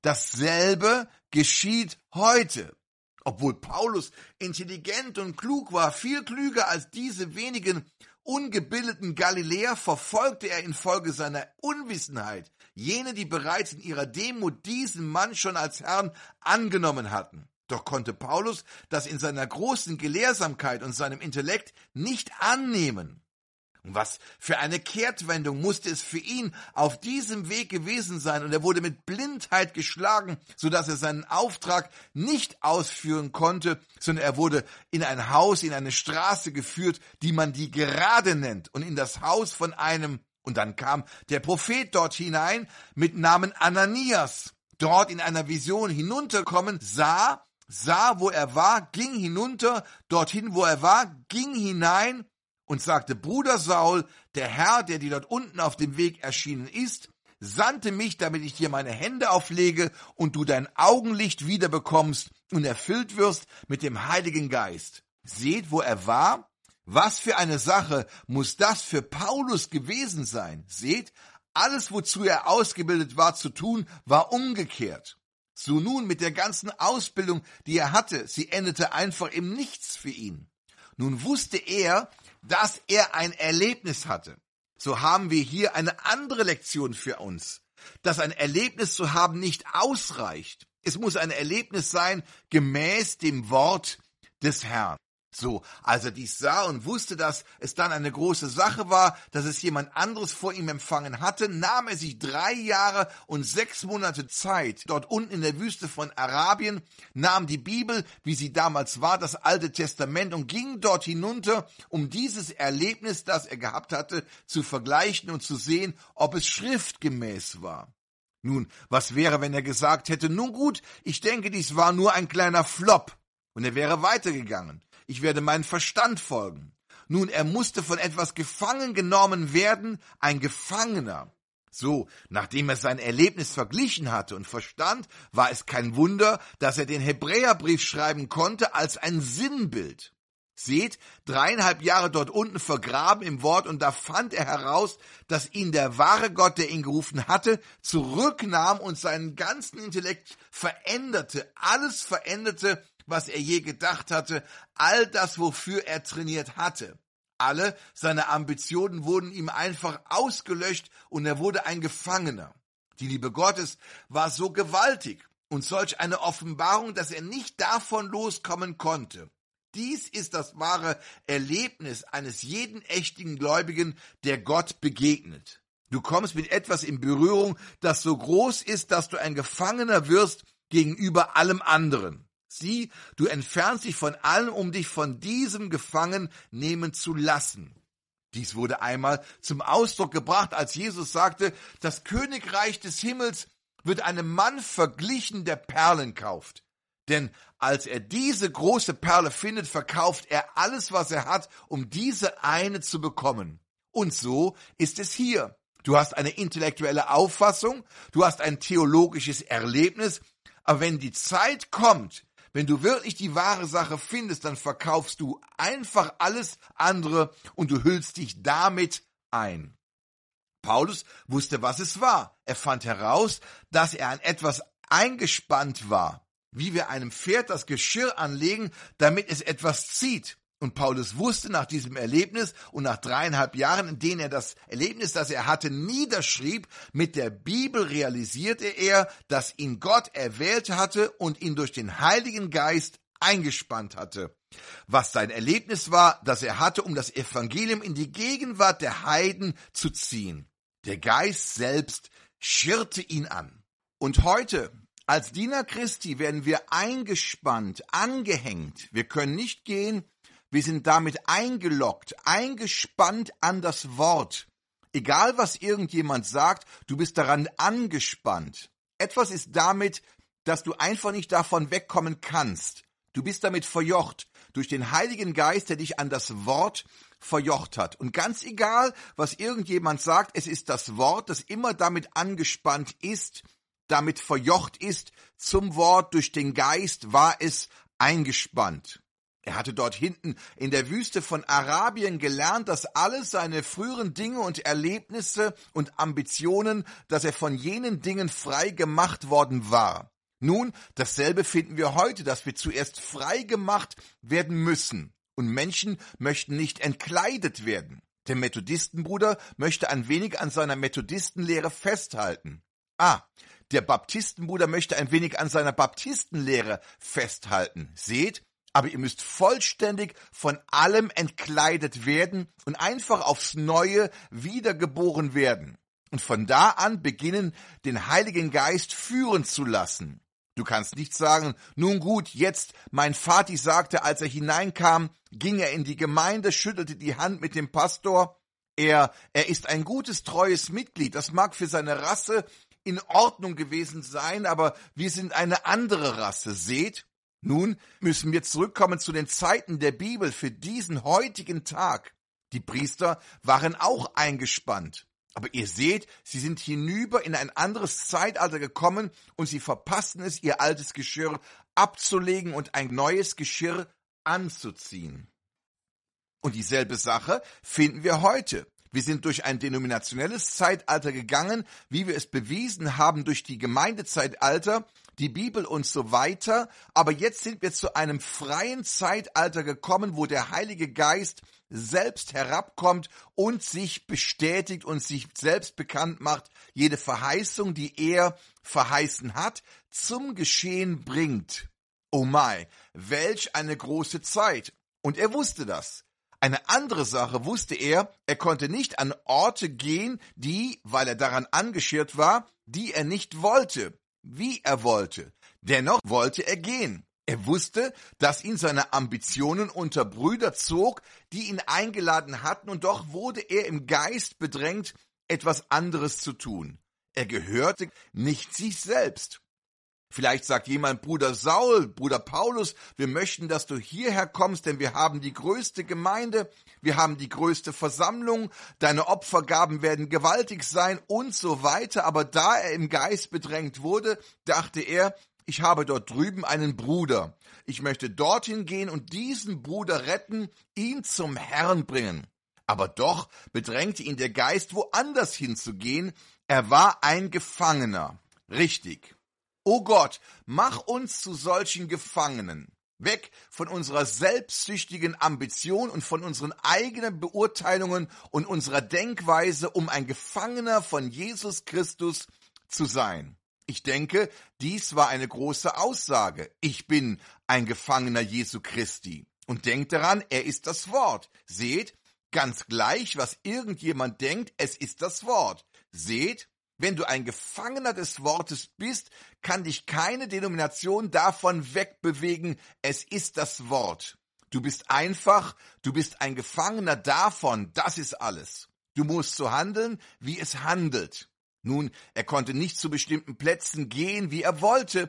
Dasselbe geschieht heute. Obwohl Paulus intelligent und klug war, viel klüger als diese wenigen ungebildeten Galiläer, verfolgte er infolge seiner Unwissenheit jene, die bereits in ihrer Demut diesen Mann schon als Herrn angenommen hatten. Doch konnte Paulus das in seiner großen Gelehrsamkeit und seinem Intellekt nicht annehmen. Und was für eine Kehrtwendung musste es für ihn auf diesem Weg gewesen sein, und er wurde mit Blindheit geschlagen, so dass er seinen Auftrag nicht ausführen konnte, sondern er wurde in ein Haus, in eine Straße geführt, die man die Gerade nennt, und in das Haus von einem, und dann kam der Prophet dort hinein mit Namen Ananias, dort in einer Vision hinunterkommen, sah, wo er war, ging hinunter, dorthin, wo er war, ging hinein und sagte: Bruder Saul, der Herr, der dir dort unten auf dem Weg erschienen ist, sandte mich, damit ich dir meine Hände auflege und du dein Augenlicht wiederbekommst und erfüllt wirst mit dem Heiligen Geist. Seht, wo er war? Was für eine Sache muss das für Paulus gewesen sein? Seht, alles, wozu er ausgebildet war zu tun, war umgekehrt. So nun mit der ganzen Ausbildung, die er hatte, sie endete einfach im Nichts für ihn. Nun wusste er, dass er ein Erlebnis hatte. So haben wir hier eine andere Lektion für uns, dass ein Erlebnis zu haben nicht ausreicht. Es muss ein Erlebnis sein, gemäß dem Wort des Herrn. So, als er dies sah und wusste, dass es dann eine große Sache war, dass es jemand anderes vor ihm empfangen hatte, nahm er sich 3 Jahre und 6 Monate Zeit dort unten in der Wüste von Arabien, nahm die Bibel, wie sie damals war, das Alte Testament, und ging dort hinunter, um dieses Erlebnis, das er gehabt hatte, zu vergleichen und zu sehen, ob es schriftgemäß war. Nun, was wäre, wenn er gesagt hätte: Nun gut, ich denke, dies war nur ein kleiner Flop, und er wäre weitergegangen. Ich werde meinen Verstand folgen. Nun, er musste von etwas gefangen genommen werden, ein Gefangener. So, nachdem er sein Erlebnis verglichen hatte und verstand, war es kein Wunder, dass er den Hebräerbrief schreiben konnte als ein Sinnbild. Seht, 3,5 Jahre dort unten vergraben im Wort, und da fand er heraus, dass ihn der wahre Gott, der ihn gerufen hatte, zurücknahm und seinen ganzen Intellekt veränderte, alles veränderte, was er je gedacht hatte, all das, wofür er trainiert hatte. Alle seine Ambitionen wurden ihm einfach ausgelöscht, und er wurde ein Gefangener. Die Liebe Gottes war so gewaltig und solch eine Offenbarung, dass er nicht davon loskommen konnte. Dies ist das wahre Erlebnis eines jeden echten Gläubigen, der Gott begegnet. Du kommst mit etwas in Berührung, das so groß ist, dass du ein Gefangener wirst gegenüber allem anderen. Sieh, du entfernst dich von allem, um dich von diesem gefangen nehmen zu lassen. Dies wurde einmal zum Ausdruck gebracht, als Jesus sagte: Das Königreich des Himmels wird einem Mann verglichen, der Perlen kauft. Denn als er diese große Perle findet, verkauft er alles, was er hat, um diese eine zu bekommen. Und so ist es hier. Du hast eine intellektuelle Auffassung, du hast ein theologisches Erlebnis, aber wenn die Zeit kommt, wenn du wirklich die wahre Sache findest, dann verkaufst du einfach alles andere und du hüllst dich damit ein. Paulus wusste, was es war. Er fand heraus, dass er an etwas eingespannt war, wie wir einem Pferd das Geschirr anlegen, damit es etwas zieht. Und Paulus wusste nach diesem Erlebnis und nach 3,5 Jahren, in denen er das Erlebnis, das er hatte, niederschrieb, mit der Bibel realisierte er, dass ihn Gott erwählt hatte und ihn durch den Heiligen Geist eingespannt hatte. Was sein Erlebnis war, das er hatte, um das Evangelium in die Gegenwart der Heiden zu ziehen. Der Geist selbst schirrte ihn an. Und heute, als Diener Christi, werden wir eingespannt, angehängt. Wir können nicht gehen. Wir sind damit eingeloggt, eingespannt an das Wort. Egal, was irgendjemand sagt, du bist daran angespannt. Etwas ist damit, dass du einfach nicht davon wegkommen kannst. Du bist damit verjocht durch den Heiligen Geist, der dich an das Wort verjocht hat. Und ganz egal, was irgendjemand sagt, es ist das Wort, das immer damit angespannt ist, damit verjocht ist zum Wort. Durch den Geist war es eingespannt. Er hatte dort hinten in der Wüste von Arabien gelernt, dass alle seine früheren Dinge und Erlebnisse und Ambitionen, dass er von jenen Dingen frei gemacht worden war. Nun, dasselbe finden wir heute, dass wir zuerst frei gemacht werden müssen. Und Menschen möchten nicht entkleidet werden. Der Methodistenbruder möchte ein wenig an seiner Methodistenlehre festhalten. Der Baptistenbruder möchte ein wenig an seiner Baptistenlehre festhalten. Seht, aber ihr müsst vollständig von allem entkleidet werden und einfach aufs Neue wiedergeboren werden. Und von da an beginnen, den Heiligen Geist führen zu lassen. Du kannst nicht sagen, nun gut, jetzt, mein Vati sagte, als er hineinkam, ging er in die Gemeinde, schüttelte die Hand mit dem Pastor. Er ist ein gutes, treues Mitglied. Das mag für seine Rasse in Ordnung gewesen sein, aber wir sind eine andere Rasse. Seht? Nun müssen wir zurückkommen zu den Zeiten der Bibel für diesen heutigen Tag. Die Priester waren auch eingespannt. Aber ihr seht, sie sind hinüber in ein anderes Zeitalter gekommen und sie verpassten es, ihr altes Geschirr abzulegen und ein neues Geschirr anzuziehen. Und dieselbe Sache finden wir heute. Wir sind durch ein denominationelles Zeitalter gegangen, wie wir es bewiesen haben durch die Gemeindezeitalter, die Bibel und so weiter. Aber jetzt sind wir zu einem freien Zeitalter gekommen, wo der Heilige Geist selbst herabkommt und sich bestätigt und sich selbst bekannt macht, jede Verheißung, die er verheißen hat, zum Geschehen bringt. Oh my, welch eine große Zeit. Und er wusste das. Eine andere Sache wusste er konnte nicht an Orte gehen, die, weil er daran angeschirrt war, die er nicht wollte, wie er wollte. Dennoch wollte er gehen. Er wusste, dass ihn seine Ambitionen unter Brüder zog, die ihn eingeladen hatten, und doch wurde er im Geist bedrängt, etwas anderes zu tun. Er gehörte nicht sich selbst. Vielleicht sagt jemand, Bruder Saul, Bruder Paulus, wir möchten, dass du hierher kommst, denn wir haben die größte Gemeinde, wir haben die größte Versammlung, deine Opfergaben werden gewaltig sein und so weiter. Aber da er im Geist bedrängt wurde, dachte er, ich habe dort drüben einen Bruder. Ich möchte dorthin gehen und diesen Bruder retten, ihn zum Herrn bringen. Aber doch bedrängte ihn der Geist, woanders hinzugehen. Er war ein Gefangener. Richtig. O Gott, mach uns zu solchen Gefangenen. Weg von unserer selbstsüchtigen Ambition und von unseren eigenen Beurteilungen und unserer Denkweise, um ein Gefangener von Jesus Christus zu sein. Ich denke, dies war eine große Aussage. Ich bin ein Gefangener Jesu Christi. Und denkt daran, er ist das Wort. Seht, ganz gleich, was irgendjemand denkt, es ist das Wort. Seht, wenn du ein Gefangener des Wortes bist, kann dich keine Denomination davon wegbewegen. Es ist das Wort. Du bist ein Gefangener davon. Das ist alles. Du musst so handeln, wie es handelt. Nun, er konnte nicht zu bestimmten Plätzen gehen, wie er wollte,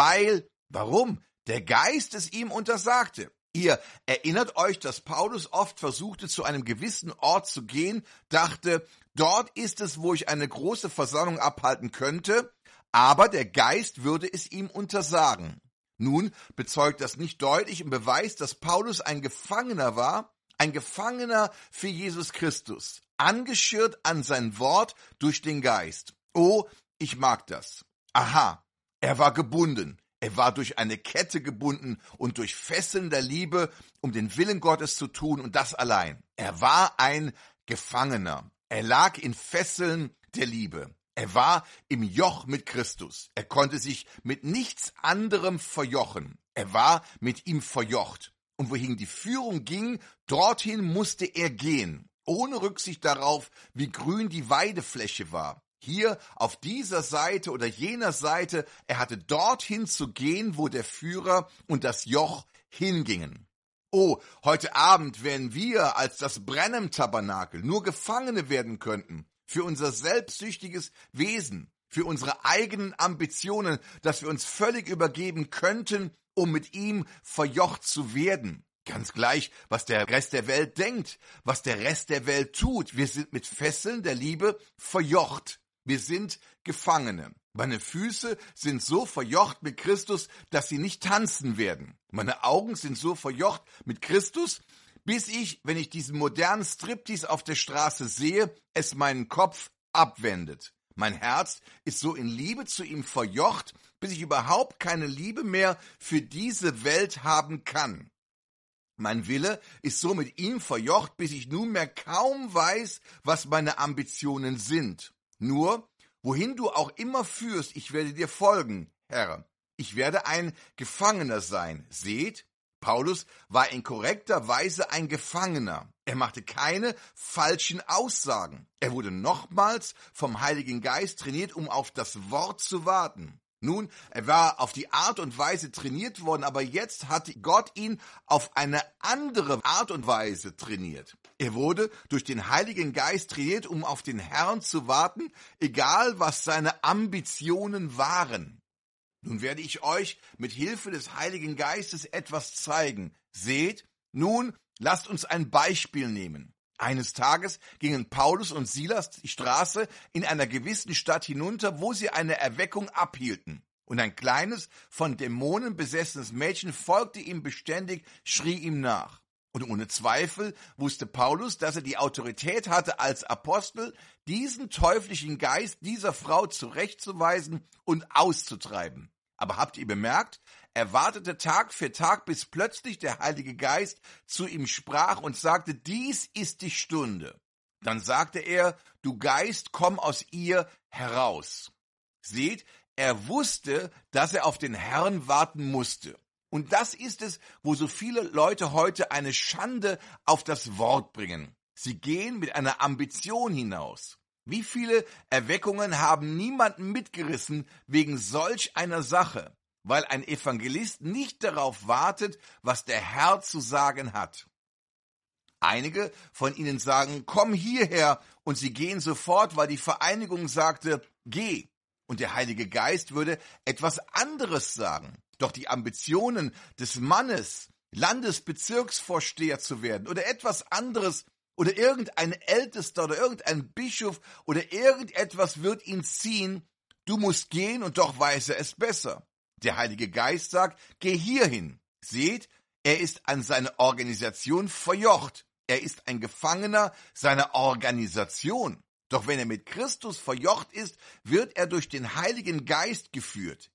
warum? Der Geist es ihm untersagte. Ihr erinnert euch, dass Paulus oft versuchte, zu einem gewissen Ort zu gehen, dachte, dort ist es, wo ich eine große Versammlung abhalten könnte, aber der Geist würde es ihm untersagen. Nun bezeugt das nicht deutlich und beweist, dass Paulus ein Gefangener war, ein Gefangener für Jesus Christus, angeschirrt an sein Wort durch den Geist. Oh, ich mag das. Aha, er war gebunden. Er war durch eine Kette gebunden und durch Fesseln der Liebe, um den Willen Gottes zu tun, und das allein. Er war ein Gefangener. Er lag in Fesseln der Liebe. Er war im Joch mit Christus. Er konnte sich mit nichts anderem verjochen. Er war mit ihm verjocht. Und wohin die Führung ging, dorthin musste er gehen, ohne Rücksicht darauf, wie grün die Weidefläche war. Hier auf dieser Seite oder jener Seite, er hatte dorthin zu gehen, wo der Führer und das Joch hingingen. Oh, heute Abend, wenn wir als das Brenhem-Tabernakel nur Gefangene werden könnten, für unser selbstsüchtiges Wesen, für unsere eigenen Ambitionen, dass wir uns völlig übergeben könnten, um mit ihm verjocht zu werden. Ganz gleich, was der Rest der Welt denkt, was der Rest der Welt tut. Wir sind mit Fesseln der Liebe verjocht. Wir sind Gefangene. Meine Füße sind so verjocht mit Christus, dass sie nicht tanzen werden. Meine Augen sind so verjocht mit Christus, bis ich, wenn ich diesen modernen Striptease auf der Straße sehe, es meinen Kopf abwendet. Mein Herz ist so in Liebe zu ihm verjocht, bis ich überhaupt keine Liebe mehr für diese Welt haben kann. Mein Wille ist so mit ihm verjocht, bis ich nunmehr kaum weiß, was meine Ambitionen sind. Nur, wohin du auch immer führst, ich werde dir folgen, Herr. Ich werde ein Gefangener sein. Seht, Paulus war in korrekter Weise ein Gefangener. Er machte keine falschen Aussagen. Er wurde nochmals vom Heiligen Geist trainiert, um auf das Wort zu warten. Nun, er war auf die Art und Weise trainiert worden, aber jetzt hatte Gott ihn auf eine andere Art und Weise trainiert. Er wurde durch den Heiligen Geist trainiert, um auf den Herrn zu warten, egal was seine Ambitionen waren. Nun werde ich euch mit Hilfe des Heiligen Geistes etwas zeigen. Seht, nun lasst uns ein Beispiel nehmen. Eines Tages gingen Paulus und Silas die Straße in einer gewissen Stadt hinunter, wo sie eine Erweckung abhielten. Und ein kleines, von Dämonen besessenes Mädchen folgte ihm beständig, schrie ihm nach. Und ohne Zweifel wusste Paulus, dass er die Autorität hatte, als Apostel diesen teuflischen Geist dieser Frau zurechtzuweisen und auszutreiben. Aber habt ihr bemerkt, er wartete Tag für Tag, bis plötzlich der Heilige Geist zu ihm sprach und sagte, dies ist die Stunde. Dann sagte er, du Geist, komm aus ihr heraus. Seht, er wusste, dass er auf den Herrn warten musste. Und das ist es, wo so viele Leute heute eine Schande auf das Wort bringen. Sie gehen mit einer Ambition hinaus. Wie viele Erweckungen haben niemanden mitgerissen wegen solch einer Sache, weil ein Evangelist nicht darauf wartet, was der Herr zu sagen hat. Einige von ihnen sagen, komm hierher, und sie gehen sofort, weil die Vereinigung sagte, geh. Und der Heilige Geist würde etwas anderes sagen. Doch die Ambitionen des Mannes, Landesbezirksvorsteher zu werden oder etwas anderes oder irgendein Ältester oder irgendein Bischof oder irgendetwas wird ihn ziehen, du musst gehen und doch weiß er es besser. Der Heilige Geist sagt, geh hierhin. Seht, er ist an seine Organisation verjocht. Er ist ein Gefangener seiner Organisation. Doch wenn er mit Christus verjocht ist, wird er durch den Heiligen Geist geführt.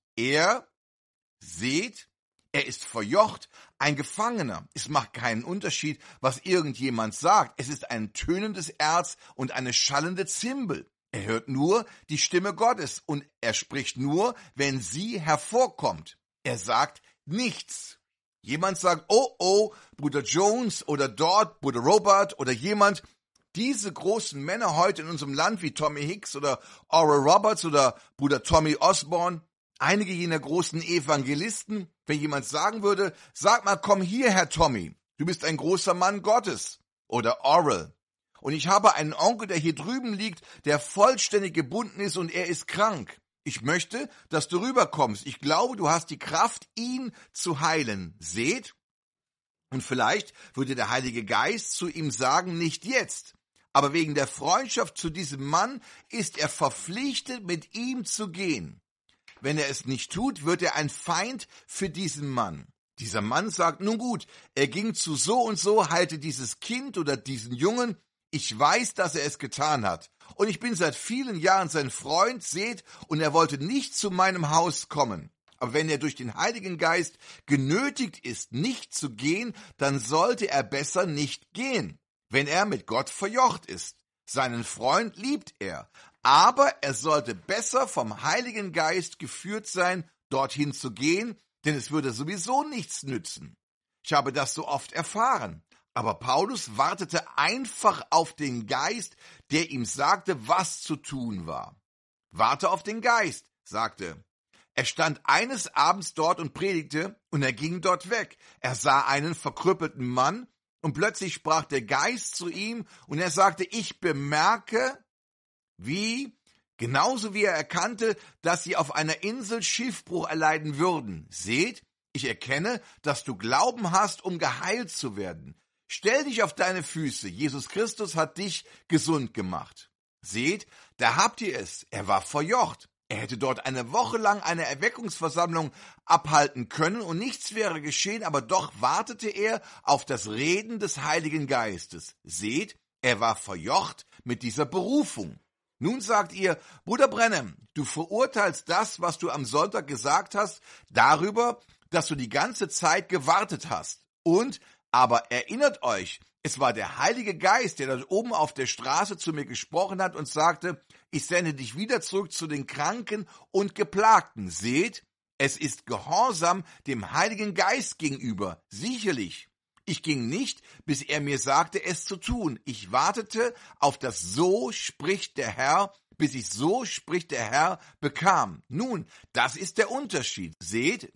Seht, er ist verjocht, ein Gefangener. Es macht keinen Unterschied, was irgendjemand sagt. Es ist ein tönendes Erz und eine schallende Zimbel. Er hört nur die Stimme Gottes und er spricht nur, wenn sie hervorkommt. Er sagt nichts. Jemand sagt, oh, Bruder Jones oder dort, Bruder Robert oder jemand. Diese großen Männer heute in unserem Land wie Tommy Hicks oder Oral Roberts oder Bruder Tommy Osborne, einige jener großen Evangelisten, wenn jemand sagen würde, sag mal, komm hier, Herr Tommy, du bist ein großer Mann Gottes. Oder Oral. Und ich habe einen Onkel, der hier drüben liegt, der vollständig gebunden ist und er ist krank. Ich möchte, dass du rüberkommst. Ich glaube, du hast die Kraft, ihn zu heilen. Seht? Und vielleicht würde der Heilige Geist zu ihm sagen, nicht jetzt. Aber wegen der Freundschaft zu diesem Mann ist er verpflichtet, mit ihm zu gehen. Wenn er es nicht tut, wird er ein Feind für diesen Mann. Dieser Mann sagt, nun gut, er ging zu so und so, heilte dieses Kind oder diesen Jungen. Ich weiß, dass er es getan hat. Und ich bin seit vielen Jahren sein Freund, seht, und er wollte nicht zu meinem Haus kommen. Aber wenn er durch den Heiligen Geist genötigt ist, nicht zu gehen, dann sollte er besser nicht gehen, wenn er mit Gott verjocht ist. Seinen Freund liebt er, aber er sollte besser vom Heiligen Geist geführt sein, dorthin zu gehen, denn es würde sowieso nichts nützen. Ich habe das so oft erfahren. Aber Paulus wartete einfach auf den Geist, der ihm sagte, was zu tun war. Warte auf den Geist, sagte. Er stand eines Abends dort und predigte, und er ging dort weg. Er sah einen verkrüppelten Mann, und plötzlich sprach der Geist zu ihm, und er sagte, ich bemerke, genauso wie er erkannte, dass sie auf einer Insel Schiffbruch erleiden würden. Seht, ich erkenne, dass du Glauben hast, um geheilt zu werden. Stell dich auf deine Füße. Jesus Christus hat dich gesund gemacht. Seht, da habt ihr es. Er war verjocht. Er hätte dort eine Woche lang eine Erweckungsversammlung abhalten können und nichts wäre geschehen, aber doch wartete er auf das Reden des Heiligen Geistes. Seht, er war verjocht mit dieser Berufung. Nun sagt ihr, Bruder Branham, du verurteilst das, was du am Sonntag gesagt hast, darüber, dass du die ganze Zeit gewartet hast. Aber erinnert euch, es war der Heilige Geist, der dort oben auf der Straße zu mir gesprochen hat und sagte, ich sende dich wieder zurück zu den Kranken und Geplagten. Seht, es ist Gehorsam dem Heiligen Geist gegenüber, sicherlich. Ich ging nicht, bis er mir sagte, es zu tun. Ich wartete auf das So spricht der Herr, bis ich So spricht der Herr bekam. Nun, das ist der Unterschied. Seht,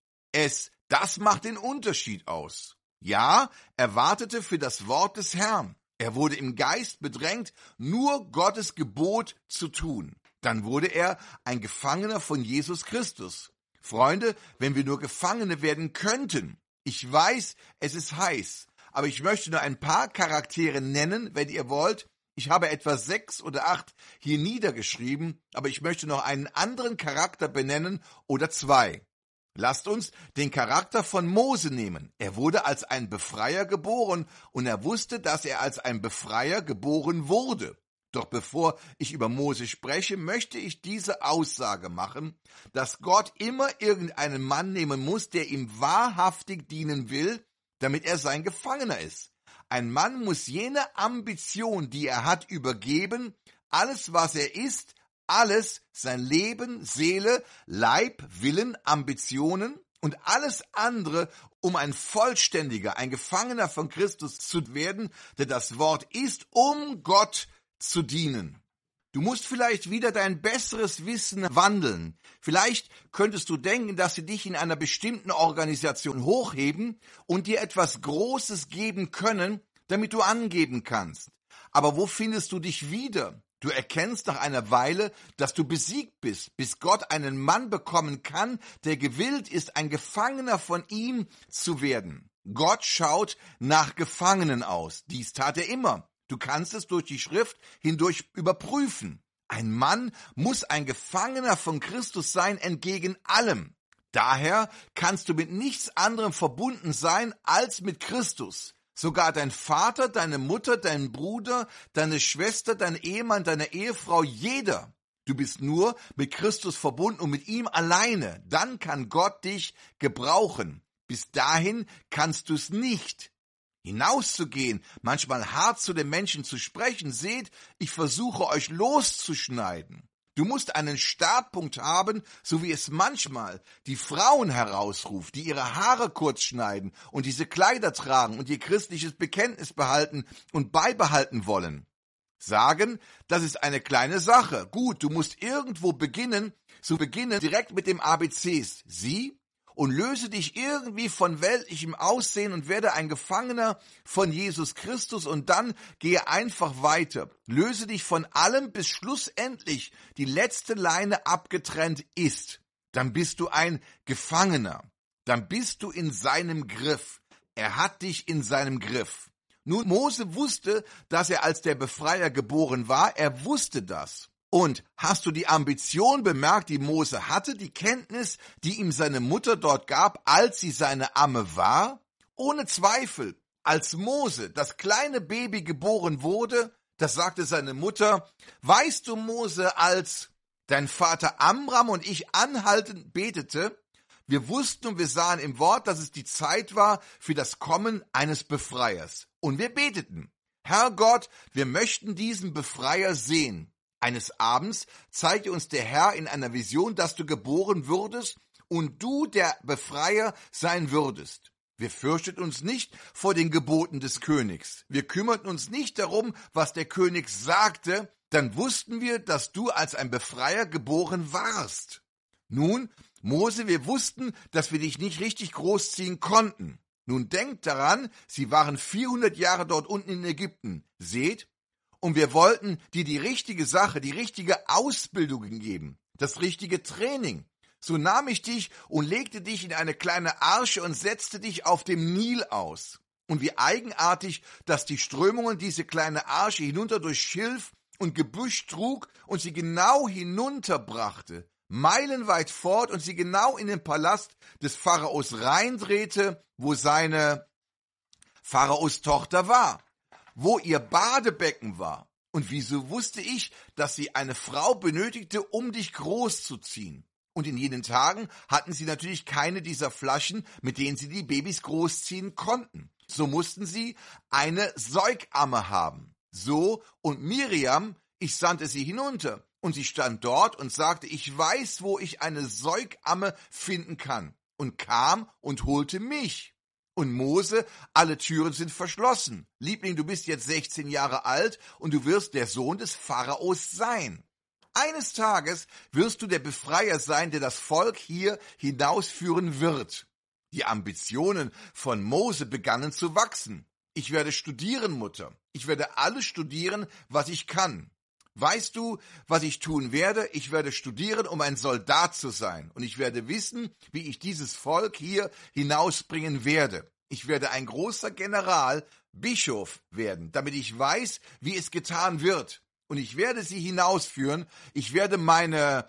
das macht den Unterschied aus. Ja, er wartete für das Wort des Herrn. Er wurde im Geist bedrängt, nur Gottes Gebot zu tun. Dann wurde er ein Gefangener von Jesus Christus. Freunde, wenn wir nur Gefangene werden könnten. Ich weiß, es ist heiß, aber ich möchte nur ein paar Charaktere nennen, wenn ihr wollt. Ich habe etwa 6 oder 8 hier niedergeschrieben, aber ich möchte noch einen anderen Charakter benennen oder 2. Lasst uns den Charakter von Mose nehmen. Er wurde als ein Befreier geboren und er wusste, dass er als ein Befreier geboren wurde. Doch bevor ich über Mose spreche, möchte ich diese Aussage machen, dass Gott immer irgendeinen Mann nehmen muss, der ihm wahrhaftig dienen will, damit er sein Gefangener ist. Ein Mann muss jene Ambition, die er hat, übergeben, alles, was er ist, alles, sein Leben, Seele, Leib, Willen, Ambitionen und alles andere, um ein Vollständiger, ein Gefangener von Christus zu werden, der das Wort ist, um Gott zu dienen. Du musst vielleicht wieder dein besseres Wissen wandeln. Vielleicht könntest du denken, dass sie dich in einer bestimmten Organisation hochheben und dir etwas Großes geben können, damit du angeben kannst. Aber wo findest du dich wieder? Du erkennst nach einer Weile, dass du besiegt bist, bis Gott einen Mann bekommen kann, der gewillt ist, ein Gefangener von ihm zu werden. Gott schaut nach Gefangenen aus. Dies tat er immer. Du kannst es durch die Schrift hindurch überprüfen. Ein Mann muss ein Gefangener von Christus sein, entgegen allem. Daher kannst du mit nichts anderem verbunden sein als mit Christus. Sogar dein Vater, deine Mutter, dein Bruder, deine Schwester, dein Ehemann, deine Ehefrau, jeder. Du bist nur mit Christus verbunden und mit ihm alleine. Dann kann Gott dich gebrauchen. Bis dahin kannst du es nicht. Hinauszugehen, manchmal hart zu den Menschen zu sprechen, seht, ich versuche euch loszuschneiden. Du musst einen Startpunkt haben, so wie es manchmal die Frauen herausruft, die ihre Haare kurz schneiden und diese Kleider tragen und ihr christliches Bekenntnis behalten und beibehalten wollen. Sagen, das ist eine kleine Sache. Gut, du musst irgendwo beginnen, so beginne direkt mit dem ABCs. Sieh und löse dich irgendwie von weltlichem Aussehen und werde ein Gefangener von Jesus Christus und dann gehe einfach weiter. Löse dich von allem, bis schlussendlich die letzte Leine abgetrennt ist. Dann bist du ein Gefangener. Dann bist du in seinem Griff. Er hat dich in seinem Griff. Nun, Mose wusste, dass er als der Befreier geboren war. Er wusste das. Und hast du die Ambition bemerkt, die Mose hatte, die Kenntnis, die ihm seine Mutter dort gab, als sie seine Amme war? Ohne Zweifel, als Mose, das kleine Baby, geboren wurde, das sagte seine Mutter, weißt du, Mose, als dein Vater Amram und ich anhaltend betete, wir wussten und wir sahen im Wort, dass es die Zeit war für das Kommen eines Befreiers. Und wir beteten, Herr Gott, wir möchten diesen Befreier sehen. Eines Abends zeigte uns der Herr in einer Vision, dass du geboren würdest und du der Befreier sein würdest. Wir fürchteten uns nicht vor den Geboten des Königs. Wir kümmerten uns nicht darum, was der König sagte. Dann wussten wir, dass du als ein Befreier geboren warst. Nun, Mose, wir wussten, dass wir dich nicht richtig großziehen konnten. Nun denkt daran, sie waren 400 Jahre dort unten in Ägypten. Seht, und wir wollten dir die richtige Sache, die richtige Ausbildung geben, das richtige Training. So nahm ich dich und legte dich in eine kleine Arche und setzte dich auf dem Nil aus. Und wie eigenartig, dass die Strömungen diese kleine Arche hinunter durch Schilf und Gebüsch trug und sie genau hinunterbrachte, meilenweit fort und sie genau in den Palast des Pharaos reindrehte, wo seine Pharaos Tochter war, wo ihr Badebecken war. Und wieso wusste ich, dass sie eine Frau benötigte, um dich großzuziehen? Und in jenen Tagen hatten sie natürlich keine dieser Flaschen, mit denen sie die Babys großziehen konnten. So mussten sie eine Säugamme haben. So, und Miriam, ich sandte sie hinunter. Und sie stand dort und sagte, ich weiß, wo ich eine Säugamme finden kann. Und kam und holte mich. Und Mose, alle Türen sind verschlossen. Liebling, du bist jetzt 16 Jahre alt und du wirst der Sohn des Pharaos sein. Eines Tages wirst du der Befreier sein, der das Volk hier hinausführen wird. Die Ambitionen von Mose begannen zu wachsen. Ich werde studieren, Mutter. Ich werde alles studieren, was ich kann. Weißt du, was ich tun werde? Ich werde studieren, um ein Soldat zu sein. Und ich werde wissen, wie ich dieses Volk hier hinausbringen werde. Ich werde ein großer General, Bischof werden, damit ich weiß, wie es getan wird. Und ich werde sie hinausführen. Ich werde meine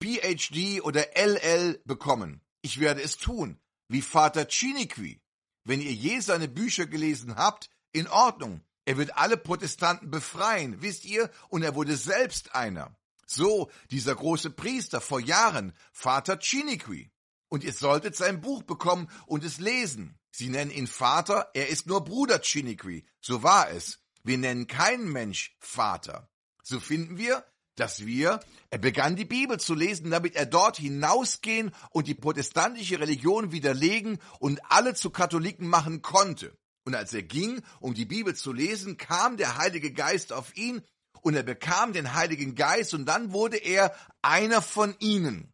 PhD oder LL bekommen. Ich werde es tun, wie Vater Chiniquy. Wenn ihr je seine Bücher gelesen habt, in Ordnung. Er wird alle Protestanten befreien, wisst ihr? Und er wurde selbst einer. So, dieser große Priester vor Jahren, Vater Chiniquy. Und ihr solltet sein Buch bekommen und es lesen. Sie nennen ihn Vater, er ist nur Bruder Chiniquy. So war es. Wir nennen keinen Mensch Vater. So finden wir, er begann die Bibel zu lesen, damit er dort hinausgehen und die protestantische Religion widerlegen und alle zu Katholiken machen konnte. Und als er ging, um die Bibel zu lesen, kam der Heilige Geist auf ihn und er bekam den Heiligen Geist und dann wurde er einer von ihnen.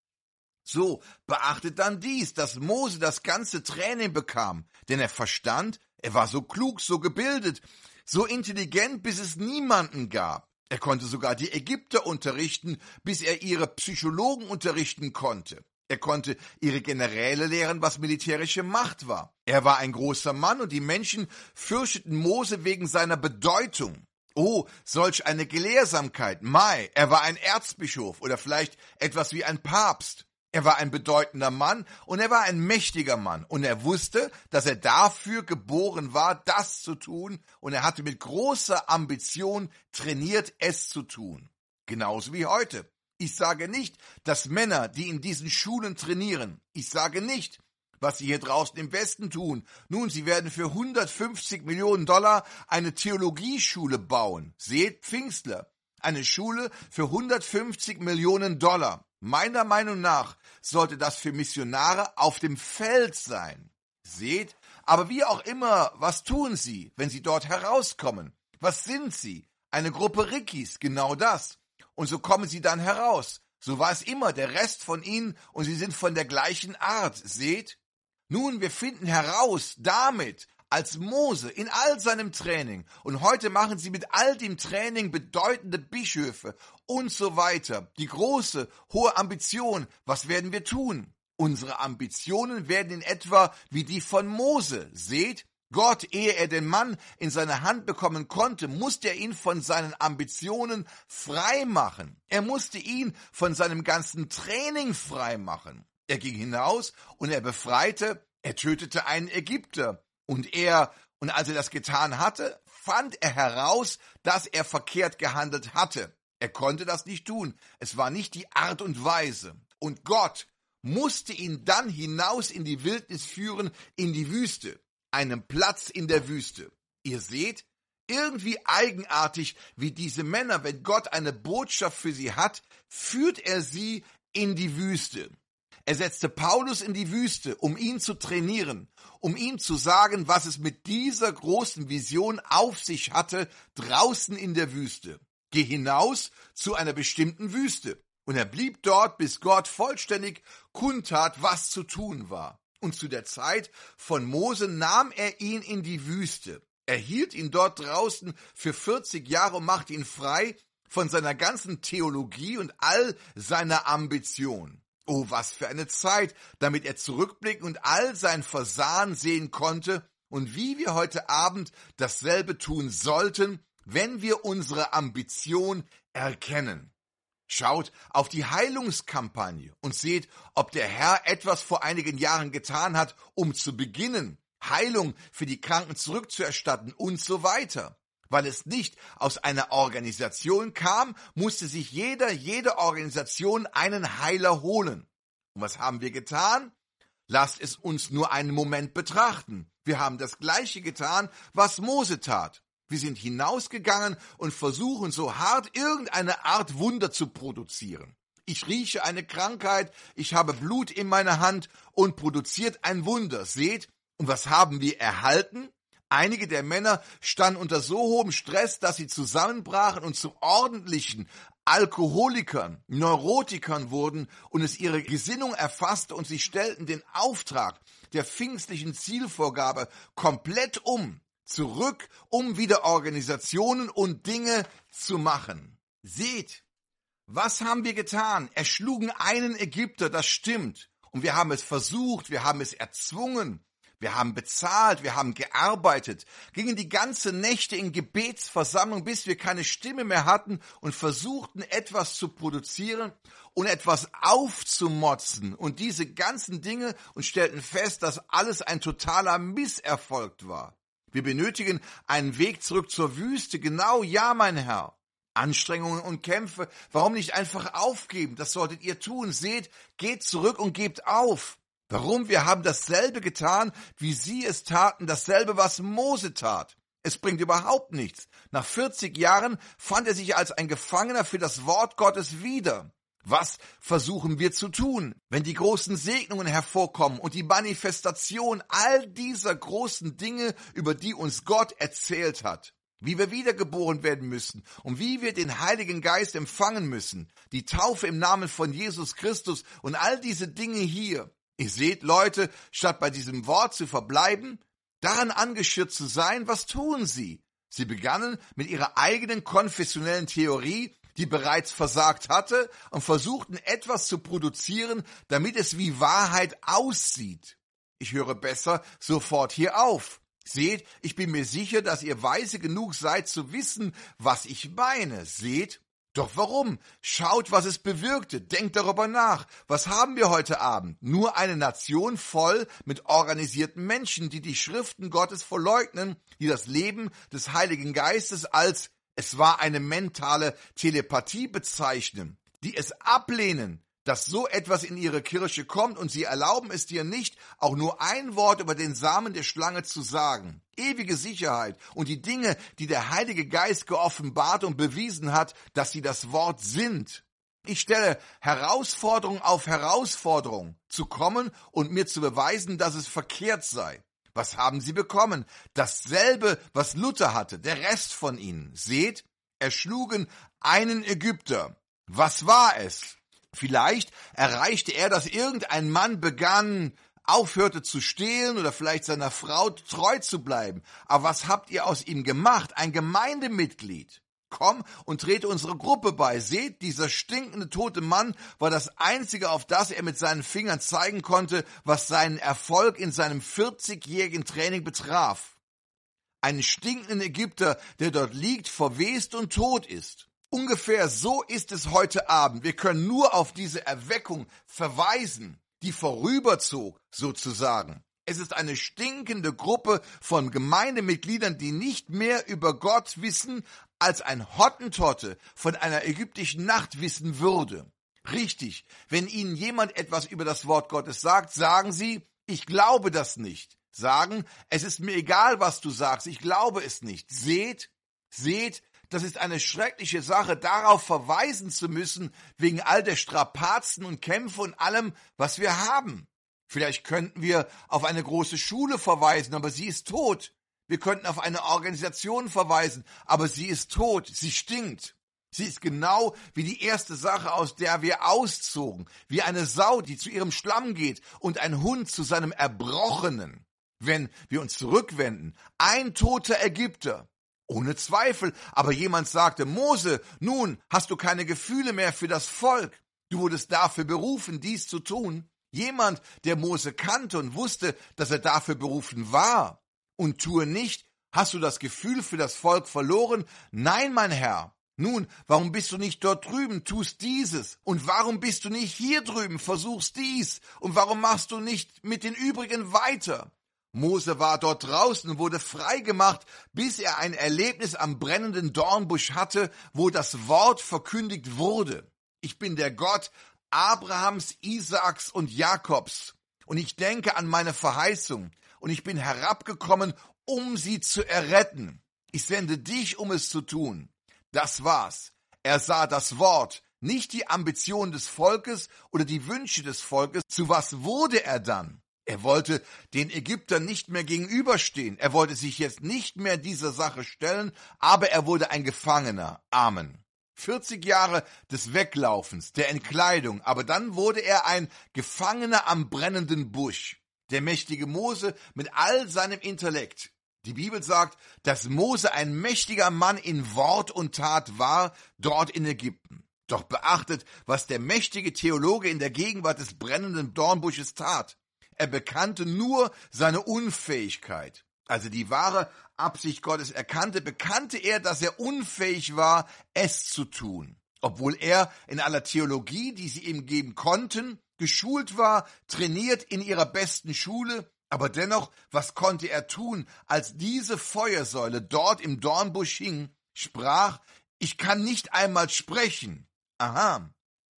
So, beachtet dann dies, dass Mose das ganze Training bekam, denn er verstand, er war so klug, so gebildet, so intelligent, bis es niemanden gab. Er konnte sogar die Ägypter unterrichten, bis er ihre Psychologen unterrichten konnte. Er konnte ihre Generäle lehren, was militärische Macht war. Er war ein großer Mann und die Menschen fürchteten Mose wegen seiner Bedeutung. Oh, solch eine Gelehrsamkeit. Mai, er war ein Erzbischof oder vielleicht etwas wie ein Papst. Er war ein bedeutender Mann und er war ein mächtiger Mann. Und er wusste, dass er dafür geboren war, das zu tun. Und er hatte mit großer Ambition trainiert, es zu tun. Genauso wie heute. Ich sage nicht, dass Männer, die in diesen Schulen trainieren, ich sage nicht, was sie hier draußen im Westen tun. Nun, sie werden für $150 Millionen eine Theologieschule bauen. Seht, Pfingstler. Eine Schule für $150 Millionen. Meiner Meinung nach sollte das für Missionare auf dem Feld sein. Seht, aber wie auch immer, was tun sie, wenn sie dort herauskommen? Was sind sie? Eine Gruppe Rickis, genau das. Und so kommen sie dann heraus. So war es immer, der Rest von ihnen, und sie sind von der gleichen Art. Seht? Nun, wir finden heraus damit, als Mose in all seinem Training, und heute machen sie mit all dem Training bedeutende Bischöfe und so weiter. Die große, hohe Ambition, was werden wir tun? Unsere Ambitionen werden in etwa wie die von Mose. Seht, Gott, ehe er den Mann in seine Hand bekommen konnte, musste er ihn von seinen Ambitionen frei machen. Er musste ihn von seinem ganzen Training frei machen. Er ging hinaus und er befreite, er tötete einen Ägypter. Und als er das getan hatte, fand er heraus, dass er verkehrt gehandelt hatte. Er konnte das nicht tun. Es war nicht die Art und Weise. Und Gott musste ihn dann hinaus in die Wildnis führen, in die Wüste, einen Platz in der Wüste. Ihr seht, irgendwie eigenartig wie diese Männer, wenn Gott eine Botschaft für sie hat, führt er sie in die Wüste. Er setzte Paulus in die Wüste, um ihn zu trainieren, um ihm zu sagen, was es mit dieser großen Vision auf sich hatte, draußen in der Wüste. Geh hinaus zu einer bestimmten Wüste. Und er blieb dort, bis Gott vollständig kundtat, was zu tun war. Und zu der Zeit von Mose nahm er ihn in die Wüste. Er hielt ihn dort draußen für 40 Jahre und machte ihn frei von seiner ganzen Theologie und all seiner Ambition. Oh, was für eine Zeit, damit er zurückblicken und all sein Versagen sehen konnte und wie wir heute Abend dasselbe tun sollten, wenn wir unsere Ambition erkennen. Schaut auf die Heilungskampagne und seht, ob der Herr etwas vor einigen Jahren getan hat, um zu beginnen, Heilung für die Kranken zurückzuerstatten und so weiter. Weil es nicht aus einer Organisation kam, musste sich jede Organisation einen Heiler holen. Und was haben wir getan? Lasst es uns nur einen Moment betrachten. Wir haben das Gleiche getan, was Mose tat. Wir sind hinausgegangen und versuchen so hart irgendeine Art Wunder zu produzieren. Ich rieche eine Krankheit, ich habe Blut in meiner Hand und produziert ein Wunder. Seht, und was haben wir erhalten? Einige der Männer standen unter so hohem Stress, dass sie zusammenbrachen und zu ordentlichen Alkoholikern, Neurotikern wurden und es ihre Gesinnung erfasste und sie stellten den Auftrag der pfingstlichen Zielvorgabe komplett um. Zurück, um wieder Organisationen und Dinge zu machen. Seht, was haben wir getan? Erschlugen einen Ägypter, das stimmt. Und wir haben es versucht, wir haben es erzwungen, wir haben bezahlt, wir haben gearbeitet, gingen die ganze Nächte in Gebetsversammlung, bis wir keine Stimme mehr hatten und versuchten etwas zu produzieren und etwas aufzumotzen und diese ganzen Dinge und stellten fest, dass alles ein totaler Misserfolg war. Wir benötigen einen Weg zurück zur Wüste. Genau, ja, mein Herr. Anstrengungen und Kämpfe. Warum nicht einfach aufgeben? Das solltet ihr tun. Seht, geht zurück und gebt auf. Warum? Wir haben dasselbe getan, wie sie es taten. Dasselbe, was Mose tat. Es bringt überhaupt nichts. Nach 40 Jahren fand er sich als ein Gefangener für das Wort Gottes wieder. Was versuchen wir zu tun, wenn die großen Segnungen hervorkommen und die Manifestation all dieser großen Dinge, über die uns Gott erzählt hat? Wie wir wiedergeboren werden müssen und wie wir den Heiligen Geist empfangen müssen, die Taufe im Namen von Jesus Christus und all diese Dinge hier. Ihr seht, Leute, statt bei diesem Wort zu verbleiben, daran angeschürt zu sein, was tun sie? Sie begannen mit ihrer eigenen konfessionellen Theorie, die bereits versagt hatte, und versuchten etwas zu produzieren, damit es wie Wahrheit aussieht. Ich höre besser sofort hier auf. Seht, ich bin mir sicher, dass ihr weise genug seid zu wissen, was ich meine. Seht, doch warum? Schaut, was es bewirkte. Denkt darüber nach. Was haben wir heute Abend? Nur eine Nation voll mit organisierten Menschen, die die Schriften Gottes verleugnen, die das Leben des Heiligen Geistes als es war eine mentale Telepathie bezeichnen, die es ablehnen, dass so etwas in ihre Kirche kommt und sie erlauben es dir nicht, auch nur ein Wort über den Samen der Schlange zu sagen. Ewige Sicherheit und die Dinge, die der Heilige Geist geoffenbart und bewiesen hat, dass sie das Wort sind. Ich stelle Herausforderung auf Herausforderung, zu kommen und mir zu beweisen, dass es verkehrt sei. Was haben sie bekommen? Dasselbe, was Luther hatte, der Rest von ihnen. Seht, erschlugen einen Ägypter. Was war es? Vielleicht erreichte er, dass irgendein Mann aufhörte zu stehlen oder vielleicht seiner Frau treu zu bleiben. Aber was habt ihr aus ihm gemacht? Ein Gemeindemitglied. Komm und trete unsere Gruppe bei. Seht, dieser stinkende tote Mann war das Einzige, auf das er mit seinen Fingern zeigen konnte, was seinen Erfolg in seinem 40-jährigen Training betraf. Einen stinkenden Ägypter, der dort liegt, verwest und tot ist. Ungefähr so ist es heute Abend. Wir können nur auf diese Erweckung verweisen, die vorüberzog, sozusagen. Es ist eine stinkende Gruppe von Gemeindemitgliedern, die nicht mehr über Gott wissen, als ein Hottentotte von einer ägyptischen Nacht wissen würde. Richtig, wenn Ihnen jemand etwas über das Wort Gottes sagt, sagen Sie, ich glaube das nicht. Sagen, es ist mir egal, was du sagst, ich glaube es nicht. Seht, das ist eine schreckliche Sache, darauf verweisen zu müssen, wegen all der Strapazen und Kämpfe und allem, was wir haben. Vielleicht könnten wir auf eine große Schule verweisen, aber sie ist tot. Wir könnten auf eine Organisation verweisen, aber sie ist tot, sie stinkt. Sie ist genau wie die erste Sache, aus der wir auszogen, wie eine Sau, die zu ihrem Schlamm geht und ein Hund zu seinem Erbrochenen. Wenn wir uns zurückwenden, ein toter Ägypter, ohne Zweifel, aber jemand sagte, Mose, nun hast du keine Gefühle mehr für das Volk. Du wurdest dafür berufen, dies zu tun. Jemand, der Mose kannte und wusste, dass er dafür berufen war. Und tue nicht, Hast du das Gefühl für das Volk verloren? Nein, mein Herr. Nun, warum bist du nicht dort drüben, tust dieses? Und warum bist du nicht hier drüben, versuchst dies? Und warum machst du nicht mit den übrigen weiter? Mose war dort draußen und wurde freigemacht, bis er ein Erlebnis am brennenden Dornbusch hatte, wo das Wort verkündigt wurde. Ich bin der Gott Abrahams, Isaaks und Jakobs. Und ich denke an meine Verheißung. Und ich bin herabgekommen, um sie zu erretten. Ich sende dich, um es zu tun. Das war's. Er sah das Wort, nicht die Ambition des Volkes oder die Wünsche des Volkes. Zu was wurde er dann? Er wollte den Ägyptern nicht mehr gegenüberstehen. Er wollte sich jetzt nicht mehr dieser Sache stellen, aber er wurde ein Gefangener. Amen. 40 Jahre des Weglaufens, der Entkleidung, aber dann wurde er ein Gefangener am brennenden Busch. Der mächtige Mose mit all seinem Intellekt. Die Bibel sagt, dass Mose ein mächtiger Mann in Wort und Tat war, dort in Ägypten. Doch beachtet, was der mächtige Theologe in der Gegenwart des brennenden Dornbusches tat. Er bekannte nur seine Unfähigkeit. Als er die wahre Absicht Gottes erkannte, bekannte er, dass er unfähig war, es zu tun. Obwohl er in aller Theologie, die sie ihm geben konnten, geschult war, trainiert in ihrer besten Schule, aber dennoch, was konnte er tun, als diese Feuersäule dort im Dornbusch hing, sprach, ich kann nicht einmal sprechen. Aha.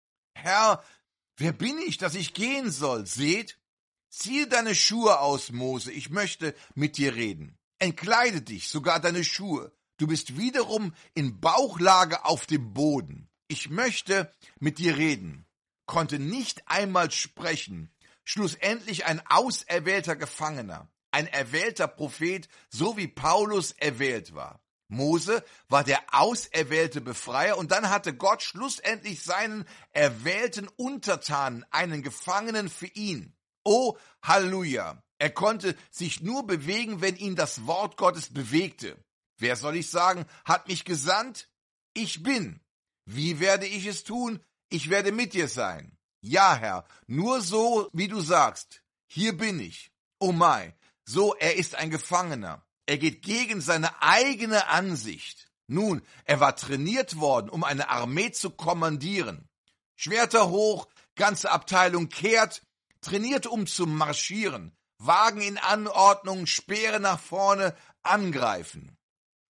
Herr, wer bin ich, dass ich gehen soll? Seht, ziehe deine Schuhe aus, Mose, ich möchte mit dir reden. Entkleide dich, sogar deine Schuhe. Du bist wiederum in Bauchlage auf dem Boden. Ich möchte mit dir reden. Konnte nicht einmal sprechen. Schlussendlich ein auserwählter Gefangener, ein erwählter Prophet, so wie Paulus erwählt war. Mose war der auserwählte Befreier und dann hatte Gott schlussendlich seinen erwählten Untertanen, einen Gefangenen für ihn. Oh, Halleluja! Er konnte sich nur bewegen, wenn ihn das Wort Gottes bewegte. Wer soll ich sagen, hat mich gesandt? Ich bin. Wie werde ich es tun? Ich werde mit dir sein. Ja, Herr, nur so, wie du sagst. Hier bin ich. Oh mein, so, er ist ein Gefangener. Er geht gegen seine eigene Ansicht. Nun, er war trainiert worden, um eine Armee zu kommandieren. Schwerter hoch, ganze Abteilung kehrt, trainiert, um zu marschieren. Wagen in Anordnung, Speere nach vorne, angreifen.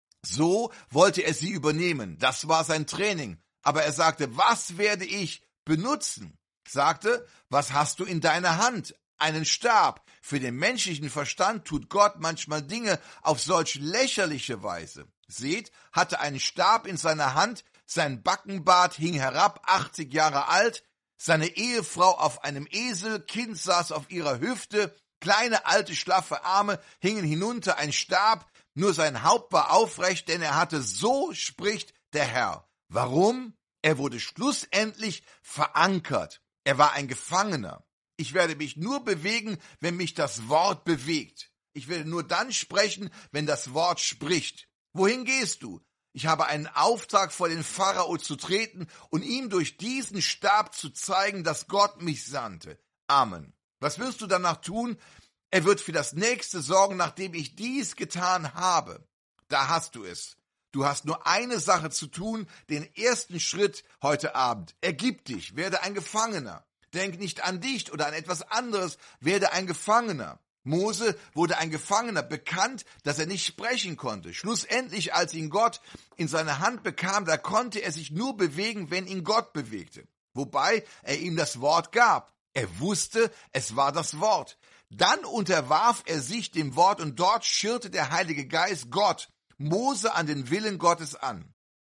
So wollte er sie übernehmen. Das war sein Training. Aber er sagte, was werde ich benutzen? Sagte, was hast du in deiner Hand? Einen Stab. Für den menschlichen Verstand tut Gott manchmal Dinge auf solch lächerliche Weise. Seht, hatte einen Stab in seiner Hand, sein Backenbart hing herab, 80 Jahre alt, seine Ehefrau auf einem Esel, Kind saß auf ihrer Hüfte, kleine alte schlaffe Arme hingen hinunter, ein Stab, nur sein Haupt war aufrecht, denn er hatte, so spricht der Herr. Warum? Er wurde schlussendlich verankert. Er war ein Gefangener. Ich werde mich nur bewegen, wenn mich das Wort bewegt. Ich werde nur dann sprechen, wenn das Wort spricht. Wohin gehst du? Ich habe einen Auftrag, vor den Pharao zu treten und ihm durch diesen Stab zu zeigen, dass Gott mich sandte. Amen. Was wirst du danach tun? Er wird für das Nächste sorgen, nachdem ich dies getan habe. Da hast du es. Du hast nur eine Sache zu tun, den ersten Schritt heute Abend. Ergib dich, werde ein Gefangener. Denk nicht an dich oder an etwas anderes, werde ein Gefangener. Mose wurde ein Gefangener, bekannt, dass er nicht sprechen konnte. Schlussendlich, als ihn Gott in seine Hand bekam, da konnte er sich nur bewegen, wenn ihn Gott bewegte. Wobei er ihm das Wort gab. Er wusste, es war das Wort. Dann unterwarf er sich dem Wort und dort schirrte der Heilige Geist Gott, Mose an den Willen Gottes an.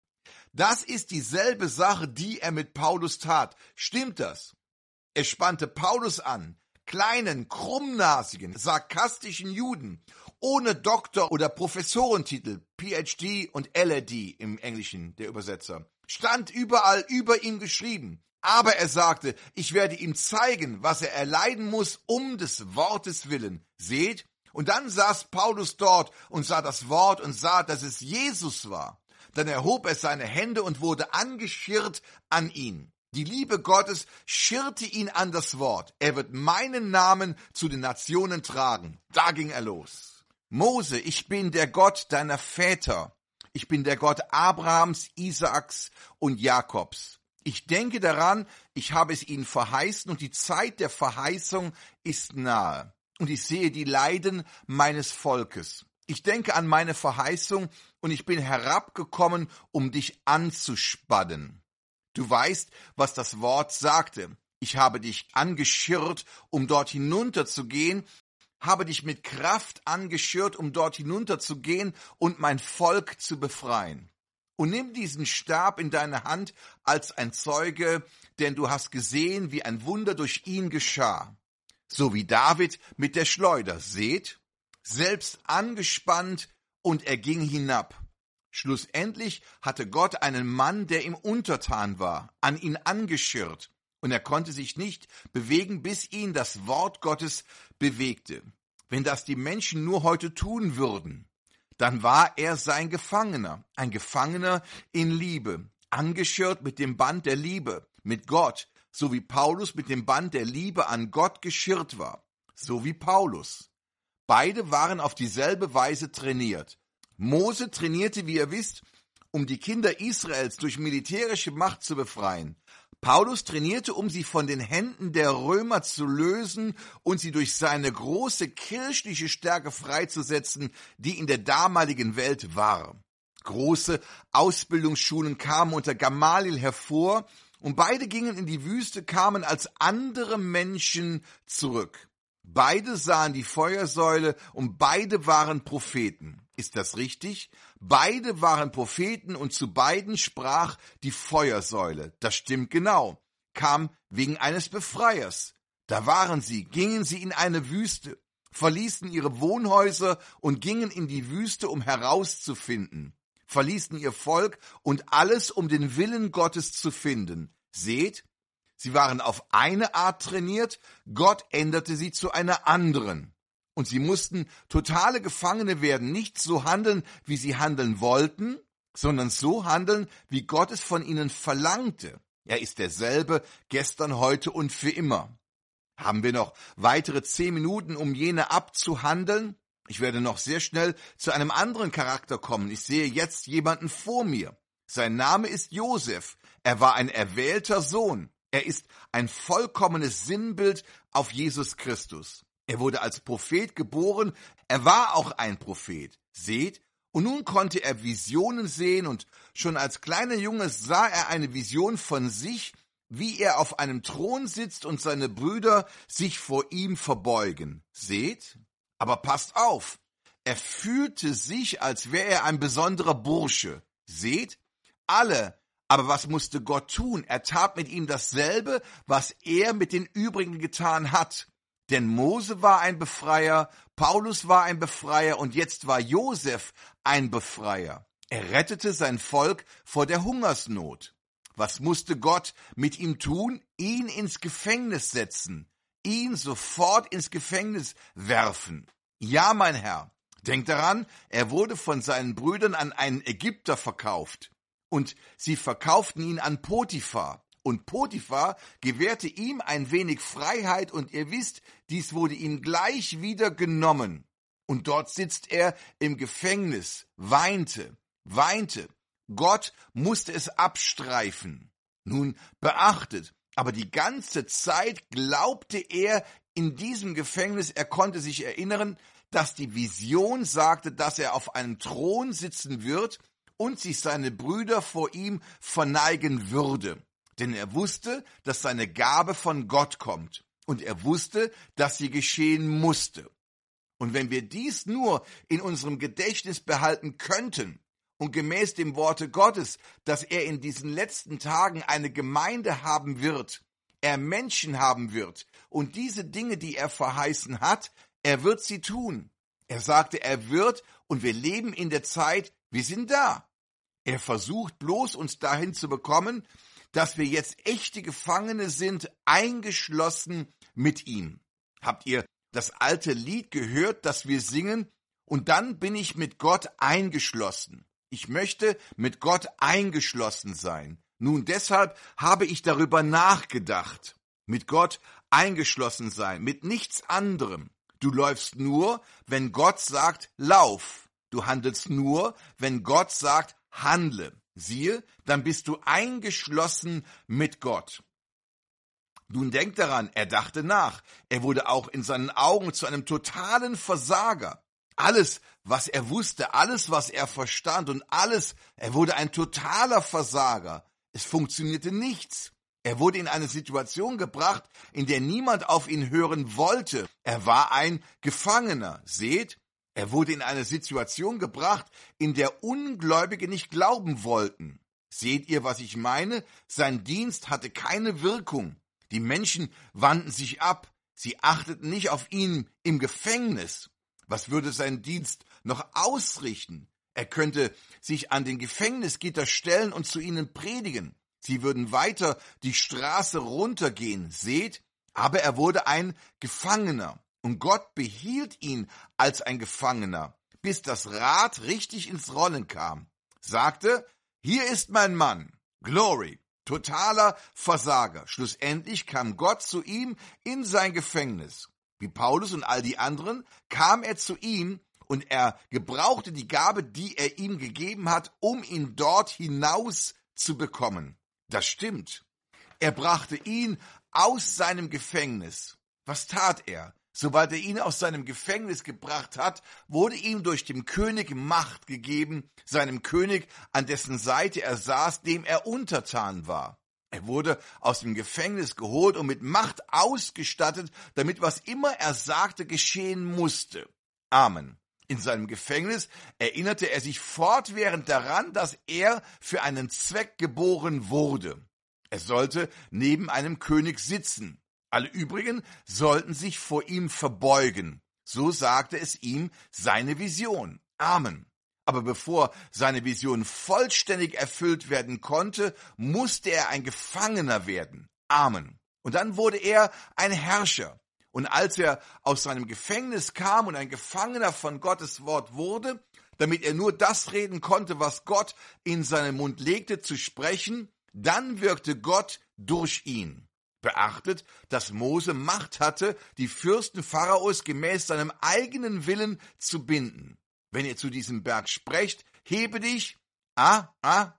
Das ist dieselbe Sache, die er mit Paulus tat. Stimmt das? Er spannte Paulus an, kleinen, krummnasigen, sarkastischen Juden, ohne Doktor- oder Professorentitel, PhD und LLD im Englischen, der Übersetzer, stand überall über ihm geschrieben. Aber er sagte, ich werde ihm zeigen, was er erleiden muss, um des Wortes willen. Seht, und dann saß Paulus dort und sah das Wort und sah, dass es Jesus war. Dann erhob er seine Hände und wurde angeschirrt an ihn. Die Liebe Gottes schirrte ihn an das Wort. Er wird meinen Namen zu den Nationen tragen. Da ging er los. Mose, ich bin der Gott deiner Väter. Ich bin der Gott Abrahams, Isaaks und Jakobs. Ich denke daran, ich habe es ihnen verheißen und die Zeit der Verheißung ist nahe. Und ich sehe die Leiden meines Volkes. Ich denke an meine Verheißung und ich bin herabgekommen, um dich anzuspannen. Du weißt, was das Wort sagte. Ich habe dich angeschirrt, um dort hinunterzugehen, habe dich mit Kraft angeschirrt, um dort hinunterzugehen und mein Volk zu befreien. Und nimm diesen Stab in deine Hand als ein Zeuge, denn du hast gesehen, wie ein Wunder durch ihn geschah. So wie David mit der Schleuder, seht, selbst angespannt, und er ging hinab. Schlussendlich hatte Gott einen Mann, der ihm untertan war, an ihn angeschirrt, und er konnte sich nicht bewegen, bis ihn das Wort Gottes bewegte. Wenn das die Menschen nur heute tun würden, dann war er sein Gefangener, ein Gefangener in Liebe, angeschirrt mit dem Band der Liebe, mit Gott, so wie Paulus mit dem Band der Liebe an Gott geschirrt war, so wie Paulus. Beide waren auf dieselbe Weise trainiert. Mose trainierte, wie ihr wisst, um die Kinder Israels durch militärische Macht zu befreien. Paulus trainierte, um sie von den Händen der Römer zu lösen und sie durch seine große kirchliche Stärke freizusetzen, die in der damaligen Welt war. Große Ausbildungsschulen kamen unter Gamaliel hervor und beide gingen in die Wüste, kamen als andere Menschen zurück. Beide sahen die Feuersäule und beide waren Propheten. Ist das richtig? Beide waren Propheten und zu beiden sprach die Feuersäule. Das stimmt genau. Kam wegen eines Befreiers. Da waren sie, gingen sie in eine Wüste, verließen ihre Wohnhäuser und gingen in die Wüste, um herauszufinden. Verließen ihr Volk und alles, um den Willen Gottes zu finden. Seht, sie waren auf eine Art trainiert, Gott änderte sie zu einer anderen. Und sie mussten totale Gefangene werden, nicht so handeln, wie sie handeln wollten, sondern so handeln, wie Gott es von ihnen verlangte. Er ist derselbe, gestern, heute und für immer. Haben wir noch weitere 10 Minuten, um jene abzuhandeln? Ich werde noch sehr schnell zu einem anderen Charakter kommen. Ich sehe jetzt jemanden vor mir. Sein Name ist Josef. Er war ein erwählter Sohn. Er ist ein vollkommenes Sinnbild auf Jesus Christus. Er wurde als Prophet geboren, er war auch ein Prophet. Seht, und nun konnte er Visionen sehen und schon als kleiner Junge sah er eine Vision von sich, wie er auf einem Thron sitzt und seine Brüder sich vor ihm verbeugen. Seht, aber passt auf, er fühlte sich, als wäre er ein besonderer Bursche. Seht, alle. Aber was musste Gott tun? Er tat mit ihm dasselbe, was er mit den übrigen getan hat. Denn Mose war ein Befreier, Paulus war ein Befreier und jetzt war Josef ein Befreier. Er rettete sein Volk vor der Hungersnot. Was musste Gott mit ihm tun? Ihn ins Gefängnis setzen, ihn sofort ins Gefängnis werfen. Ja, mein Herr, denkt daran, er wurde von seinen Brüdern an einen Ägypter verkauft. Und sie verkauften ihn an Potiphar. Und Potiphar gewährte ihm ein wenig Freiheit und ihr wisst, dies wurde ihm gleich wieder genommen. Und dort sitzt er im Gefängnis, weinte. Gott musste es abstreifen. Nun beachtet, aber die ganze Zeit glaubte er in diesem Gefängnis, er konnte sich erinnern, dass die Vision sagte, dass er auf einem Thron sitzen wird und sich seine Brüder vor ihm verneigen würde. Denn er wusste, dass seine Gabe von Gott kommt. Und er wusste, dass sie geschehen musste. Und wenn wir dies nur in unserem Gedächtnis behalten könnten und gemäß dem Worte Gottes, dass er in diesen letzten Tagen eine Gemeinde haben wird, er Menschen haben wird und diese Dinge, die er verheißen hat, er wird sie tun. Er sagte, er wird und wir leben in der Zeit, wir sind da. Er versucht bloß, uns dahin zu bekommen, dass wir jetzt echte Gefangene sind, eingeschlossen mit ihm. Habt ihr das alte Lied gehört, das wir singen? Und dann bin ich mit Gott eingeschlossen. Ich möchte mit Gott eingeschlossen sein. Nun, deshalb habe ich darüber nachgedacht. Mit Gott eingeschlossen sein, mit nichts anderem. Du läufst nur, wenn Gott sagt, lauf. Du handelst nur, wenn Gott sagt, handle. Siehe, dann bist du eingeschlossen mit Gott. Nun denk daran, er dachte nach. Er wurde auch in seinen Augen zu einem totalen Versager. Alles, was er wusste, alles, was er verstand und alles, er wurde ein totaler Versager. Es funktionierte nichts. Er wurde in eine Situation gebracht, in der niemand auf ihn hören wollte. Er war ein Gefangener. Seht, er wurde in eine Situation gebracht, in der Ungläubige nicht glauben wollten. Seht ihr, was ich meine? Sein Dienst hatte keine Wirkung. Die Menschen wandten sich ab. Sie achteten nicht auf ihn im Gefängnis. Was würde sein Dienst noch ausrichten? Er könnte sich an den Gefängnisgitter stellen und zu ihnen predigen. Sie würden weiter die Straße runtergehen. Seht, aber er wurde ein Gefangener. Und Gott behielt ihn als ein Gefangener, bis das Rad richtig ins Rollen kam. Sagte, hier ist mein Mann. Glory. Totaler Versager. Schlussendlich kam Gott zu ihm in sein Gefängnis. Wie Paulus und all die anderen kam er zu ihm und er gebrauchte die Gabe, die er ihm gegeben hat, um ihn dort hinaus zu bekommen. Das stimmt. Er brachte ihn aus seinem Gefängnis. Was tat er? Sobald er ihn aus seinem Gefängnis gebracht hat, wurde ihm durch den König Macht gegeben, seinem König, an dessen Seite er saß, dem er untertan war. Er wurde aus dem Gefängnis geholt und mit Macht ausgestattet, damit was immer er sagte, geschehen musste. Amen. In seinem Gefängnis erinnerte er sich fortwährend daran, dass er für einen Zweck geboren wurde. Er sollte neben einem König sitzen. Alle übrigen sollten sich vor ihm verbeugen. So sagte es ihm seine Vision. Amen. Aber bevor seine Vision vollständig erfüllt werden konnte, musste er ein Gefangener werden. Amen. Und dann wurde er ein Herrscher. Und als er aus seinem Gefängnis kam und ein Gefangener von Gottes Wort wurde, damit er nur das reden konnte, was Gott in seinen Mund legte, zu sprechen, dann wirkte Gott durch ihn. Beachtet, dass Mose Macht hatte, die Fürsten Pharaos gemäß seinem eigenen Willen zu binden. Wenn ihr zu diesem Berg sprecht, hebe dich. Er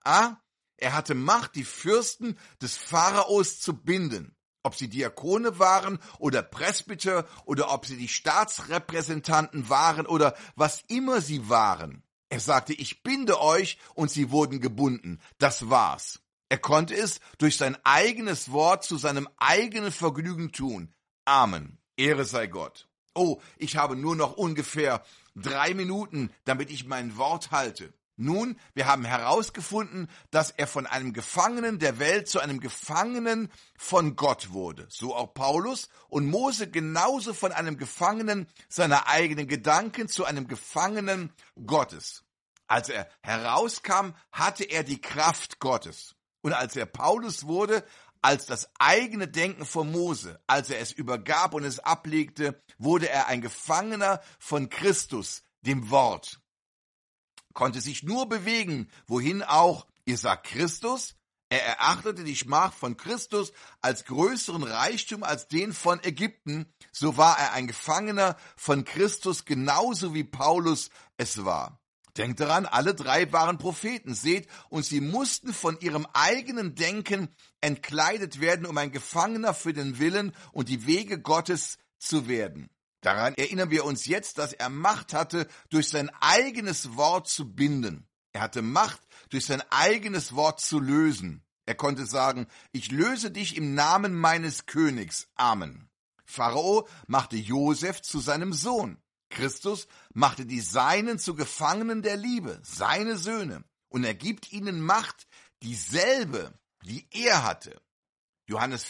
hatte Macht, die Fürsten des Pharaos zu binden. Ob sie Diakone waren oder Presbyter oder ob sie die Staatsrepräsentanten waren oder was immer sie waren. Er sagte, ich binde euch, und sie wurden gebunden. Das war's. Er konnte es durch sein eigenes Wort zu seinem eigenen Vergnügen tun. Amen. Ehre sei Gott. Oh, ich habe nur noch ungefähr 3 Minuten, damit ich mein Wort halte. Nun, wir haben herausgefunden, dass er von einem Gefangenen der Welt zu einem Gefangenen von Gott wurde. So auch Paulus, und Mose genauso von einem Gefangenen seiner eigenen Gedanken zu einem Gefangenen Gottes. Als er herauskam, hatte er die Kraft Gottes. Und als er Paulus wurde, als das eigene Denken von Mose, als er es übergab und es ablegte, wurde er ein Gefangener von Christus, dem Wort. Konnte sich nur bewegen, wohin auch, ihr sagt Christus, er erachtete die Schmach von Christus als größeren Reichtum als den von Ägypten, so war er ein Gefangener von Christus genauso wie Paulus es war. Denkt daran, alle 3 waren Propheten, seht, und sie mussten von ihrem eigenen Denken entkleidet werden, um ein Gefangener für den Willen und die Wege Gottes zu werden. Daran erinnern wir uns jetzt, dass er Macht hatte, durch sein eigenes Wort zu binden. Er hatte Macht, durch sein eigenes Wort zu lösen. Er konnte sagen, ich löse dich im Namen meines Königs. Amen. Pharao machte Josef zu seinem Sohn. Christus machte die Seinen zu Gefangenen der Liebe, seine Söhne. Und er gibt ihnen Macht, dieselbe, die er hatte. Johannes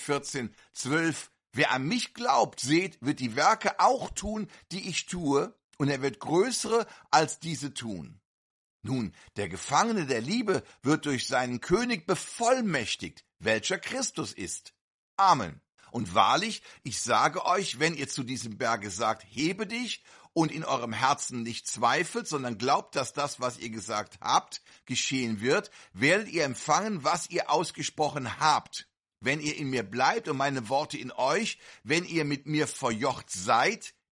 14,12. Wer an mich glaubt, seht, wird die Werke auch tun, die ich tue, und er wird größere als diese tun. Nun, der Gefangene der Liebe wird durch seinen König bevollmächtigt, welcher Christus ist. Amen. Und wahrlich, ich sage euch, wenn ihr zu diesem Berge sagt, hebe dich, und in eurem Herzen nicht zweifelt, sondern glaubt, dass das, was ihr gesagt habt, geschehen wird, werdet ihr empfangen, was ihr ausgesprochen habt. Wenn ihr in mir bleibt und meine Worte in euch, wenn ihr mit mir verjocht seid,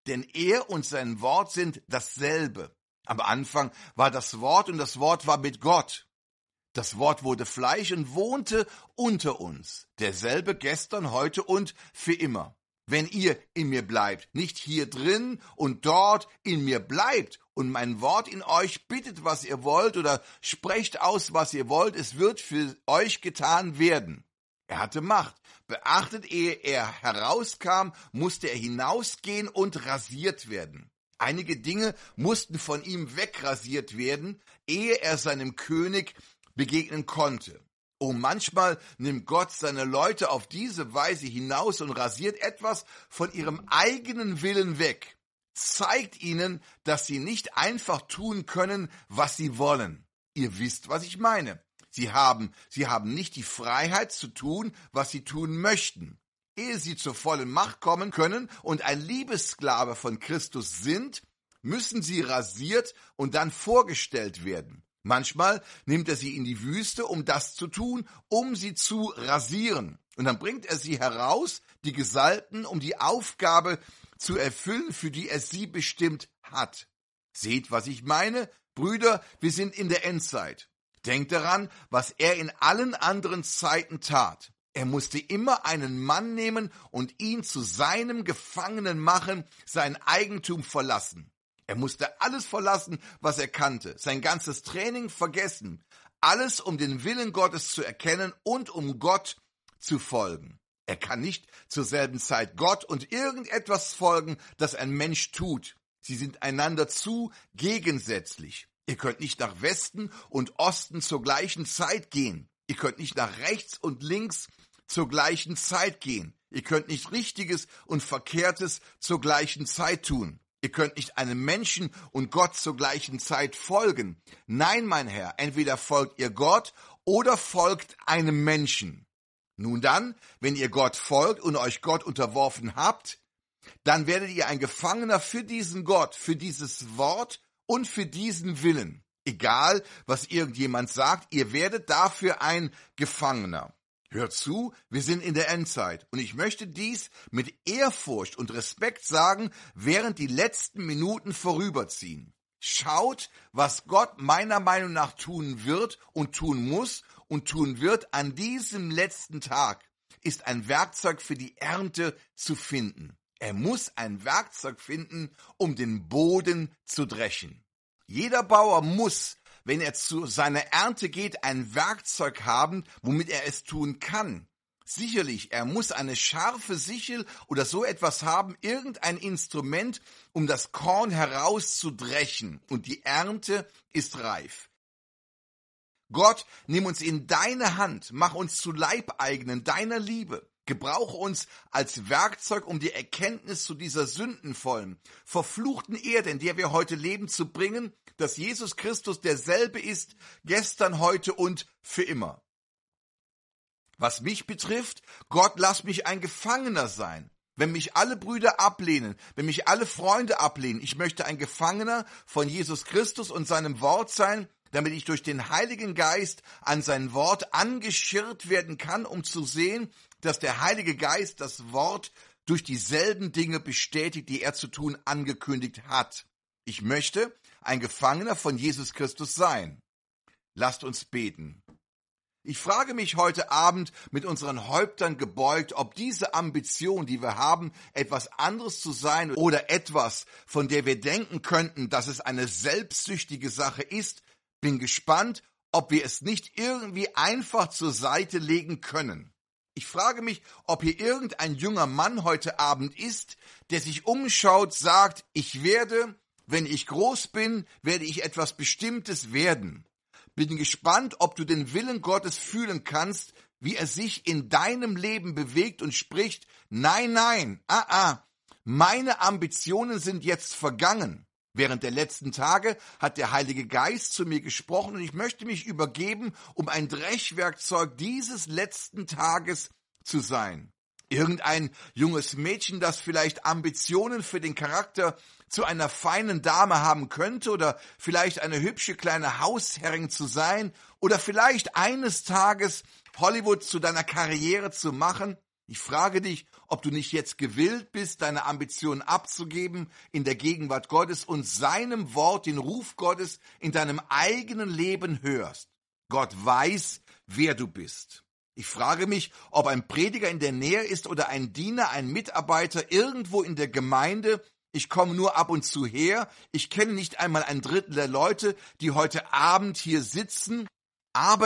denn er und sein Wort sind dasselbe. Am Anfang war das Wort und das Wort war mit Gott. Das Wort wurde Fleisch und wohnte unter uns. Derselbe gestern, heute und für immer. Wenn ihr in mir bleibt, nicht hier drin und dort in mir bleibt und mein Wort in euch, bittet, was ihr wollt oder sprecht aus, was ihr wollt, es wird für euch getan werden. Er hatte Macht. Beachtet, ehe er herauskam, musste er hinausgehen und rasiert werden. Einige Dinge mussten von ihm wegrasiert werden, ehe er seinem König begegnen konnte. Oh, manchmal nimmt Gott seine Leute auf diese Weise hinaus und rasiert etwas von ihrem eigenen Willen weg. Zeigt ihnen, dass sie nicht einfach tun können, was sie wollen. Ihr wisst, was ich meine. Sie haben nicht die Freiheit zu tun, was sie tun möchten. Ehe sie zur vollen Macht kommen können und ein Liebessklave von Christus sind, müssen sie rasiert und dann vorgestellt werden. Manchmal nimmt er sie in die Wüste, um das zu tun, um sie zu rasieren. Und dann bringt er sie heraus, die Gesalbten, um die Aufgabe zu erfüllen, für die er sie bestimmt hat. Seht, was ich meine? Brüder, wir sind in der Endzeit. Denkt daran, was er in allen anderen Zeiten tat. Er musste immer einen Mann nehmen und ihn zu seinem Gefangenen machen, sein Eigentum verlassen. Er musste alles verlassen, was er kannte, sein ganzes Training vergessen, alles um den Willen Gottes zu erkennen und um Gott zu folgen. Er kann nicht zur selben Zeit Gott und irgendetwas folgen, das ein Mensch tut. Sie sind einander zu gegensätzlich. Ihr könnt nicht nach Westen und Osten zur gleichen Zeit gehen. Ihr könnt nicht nach rechts und links zur gleichen Zeit gehen. Ihr könnt nicht Richtiges und Verkehrtes zur gleichen Zeit tun. Ihr könnt nicht einem Menschen und Gott zur gleichen Zeit folgen. Nein, mein Herr, entweder folgt ihr Gott oder folgt einem Menschen. Nun dann, wenn ihr Gott folgt und euch Gott unterworfen habt, dann werdet ihr ein Gefangener für diesen Gott, für dieses Wort und für diesen Willen. Egal, was irgendjemand sagt, ihr werdet dafür ein Gefangener. Hört zu, wir sind in der Endzeit und ich möchte dies mit Ehrfurcht und Respekt sagen, während die letzten Minuten vorüberziehen. Schaut, was Gott meiner Meinung nach tun wird und tun muss und tun wird an diesem letzten Tag, ist ein Werkzeug für die Ernte zu finden. Er muss ein Werkzeug finden, um den Boden zu dreschen. Jeder Bauer muss, wenn er zu seiner Ernte geht, ein Werkzeug haben, womit er es tun kann. Sicherlich, er muss eine scharfe Sichel oder so etwas haben, irgendein Instrument, um das Korn herauszudreschen. Und die Ernte ist reif. Gott, nimm uns in deine Hand, mach uns zu Leibeigenen deiner Liebe. Gebrauche uns als Werkzeug, um die Erkenntnis zu dieser sündenvollen, verfluchten Erde, in der wir heute leben, zu bringen, dass Jesus Christus derselbe ist, gestern, heute und für immer. Was mich betrifft, Gott, lass mich ein Gefangener sein. Wenn mich alle Brüder ablehnen, wenn mich alle Freunde ablehnen, ich möchte ein Gefangener von Jesus Christus und seinem Wort sein, damit ich durch den Heiligen Geist an sein Wort angeschirrt werden kann, um zu sehen, dass der Heilige Geist das Wort durch dieselben Dinge bestätigt, die er zu tun angekündigt hat. Ich möchte ein Gefangener von Jesus Christus sein. Lasst uns beten. Ich frage mich heute Abend mit unseren Häuptern gebeugt, ob diese Ambition, die wir haben, etwas anderes zu sein oder etwas, von der wir denken könnten, dass es eine selbstsüchtige Sache ist, bin gespannt, ob wir es nicht irgendwie einfach zur Seite legen können. Ich frage mich, ob hier irgendein junger Mann heute Abend ist, der sich umschaut, sagt, ich werde, wenn ich groß bin, werde ich etwas Bestimmtes werden. Bin gespannt, ob du den Willen Gottes fühlen kannst, wie er sich in deinem Leben bewegt und spricht, nein, meine Ambitionen sind jetzt vergangen. Während der letzten Tage hat der Heilige Geist zu mir gesprochen und ich möchte mich übergeben, um ein Dreschwerkzeug dieses letzten Tages zu sein. Irgendein junges Mädchen, das vielleicht Ambitionen für den Charakter zu einer feinen Dame haben könnte oder vielleicht eine hübsche kleine Hausherrin zu sein oder vielleicht eines Tages Hollywood zu deiner Karriere zu machen. Ich frage dich, ob du nicht jetzt gewillt bist, deine Ambitionen abzugeben in der Gegenwart Gottes und seinem Wort, den Ruf Gottes in deinem eigenen Leben hörst. Gott weiß, wer du bist. Ich frage mich, ob ein Prediger in der Nähe ist oder ein Diener, ein Mitarbeiter irgendwo in der Gemeinde. Ich komme nur ab und zu her. Ich kenne nicht einmal ein Drittel der Leute, die heute Abend hier sitzen. Aber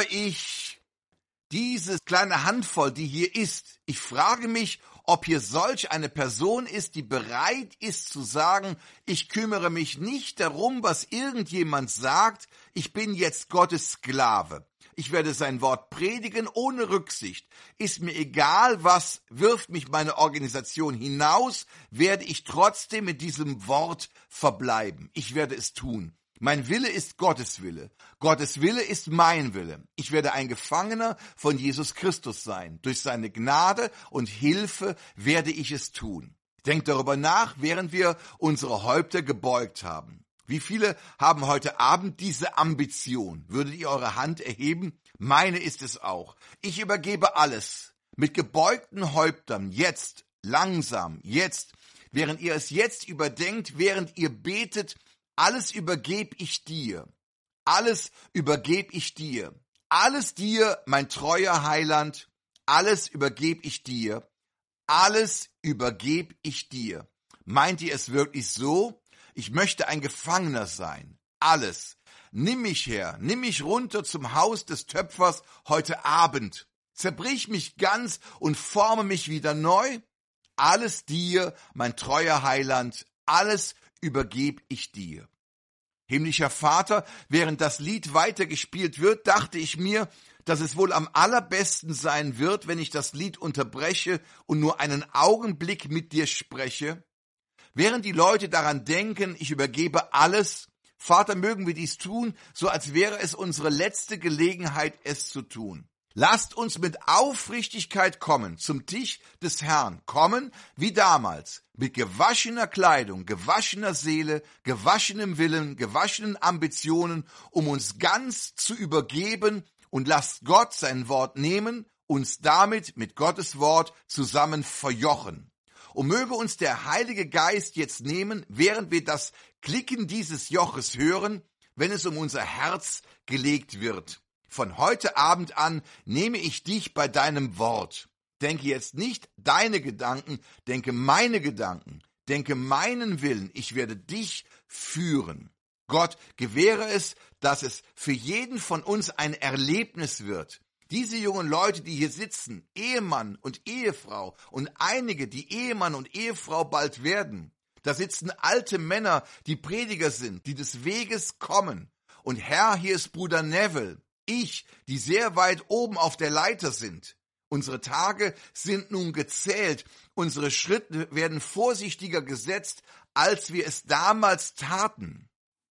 diese kleine Handvoll, die hier ist, ich frage mich, ob hier solch eine Person ist, die bereit ist zu sagen, ich kümmere mich nicht darum, was irgendjemand sagt, ich bin jetzt Gottes Sklave. Ich werde sein Wort predigen ohne Rücksicht. Ist mir egal, was wirft mich meine Organisation hinaus, werde ich trotzdem mit diesem Wort verbleiben. Ich werde es tun. Mein Wille ist Gottes Wille. Gottes Wille ist mein Wille. Ich werde ein Gefangener von Jesus Christus sein. Durch seine Gnade und Hilfe werde ich es tun. Denkt darüber nach, während wir unsere Häupter gebeugt haben. Wie viele haben heute Abend diese Ambition? Würdet ihr eure Hand erheben? Meine ist es auch. Ich übergebe alles mit gebeugten Häuptern, jetzt, langsam, jetzt, während ihr es jetzt überdenkt, während ihr betet, alles übergebe ich dir. Alles übergebe ich dir. Alles dir, mein treuer Heiland. Alles übergebe ich dir. Alles übergebe ich dir. Meint ihr es wirklich so? Ich möchte ein Gefangener sein. Alles. Nimm mich her. Nimm mich runter zum Haus des Töpfers heute Abend. Zerbrich mich ganz und forme mich wieder neu. Alles dir, mein treuer Heiland. Alles übergebe ich dir. Himmlischer Vater, während das Lied weitergespielt wird, dachte ich mir, dass es wohl am allerbesten sein wird, wenn ich das Lied unterbreche und nur einen Augenblick mit dir spreche. Während die Leute daran denken, ich übergebe alles, Vater, mögen wir dies tun, so als wäre es unsere letzte Gelegenheit, es zu tun. Lasst uns mit Aufrichtigkeit kommen zum Tisch des Herrn, kommen wie damals, mit gewaschener Kleidung, gewaschener Seele, gewaschenem Willen, gewaschenen Ambitionen, um uns ganz zu übergeben, und lasst Gott sein Wort nehmen, uns damit mit Gottes Wort zusammen verjochen. Und möge uns der Heilige Geist jetzt nehmen, während wir das Klicken dieses Joches hören, wenn es um unser Herz gelegt wird. Von heute Abend an nehme ich dich bei deinem Wort. Denke jetzt nicht deine Gedanken, denke meine Gedanken, denke meinen Willen. Ich werde dich führen. Gott, gewähre es, dass es für jeden von uns ein Erlebnis wird. Diese jungen Leute, die hier sitzen, Ehemann und Ehefrau und einige, die Ehemann und Ehefrau bald werden. Da sitzen alte Männer, die Prediger sind, die des Weges kommen. Und Herr, hier ist Bruder Neville, die sehr weit oben auf der Leiter sind. Unsere Tage sind nun gezählt, unsere Schritte werden vorsichtiger gesetzt, als wir es damals taten.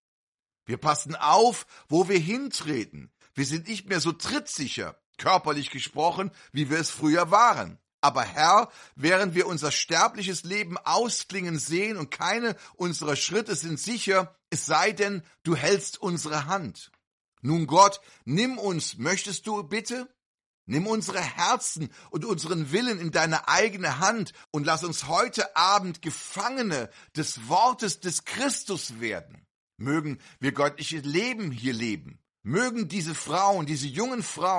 Wir passen auf, wo wir hintreten. Wir sind nicht mehr so trittsicher, körperlich gesprochen, wie wir es früher waren. Aber Herr, während wir unser sterbliches Leben ausklingen sehen und keine unserer Schritte sind sicher, es sei denn, du hältst unsere Hand. Nun Gott, nimm uns, möchtest du bitte? Nimm unsere Herzen und unseren Willen in deine eigene Hand und lass uns heute Abend Gefangene des Wortes des Christus werden. Mögen wir göttliches Leben hier leben. Mögen diese Frauen, diese jungen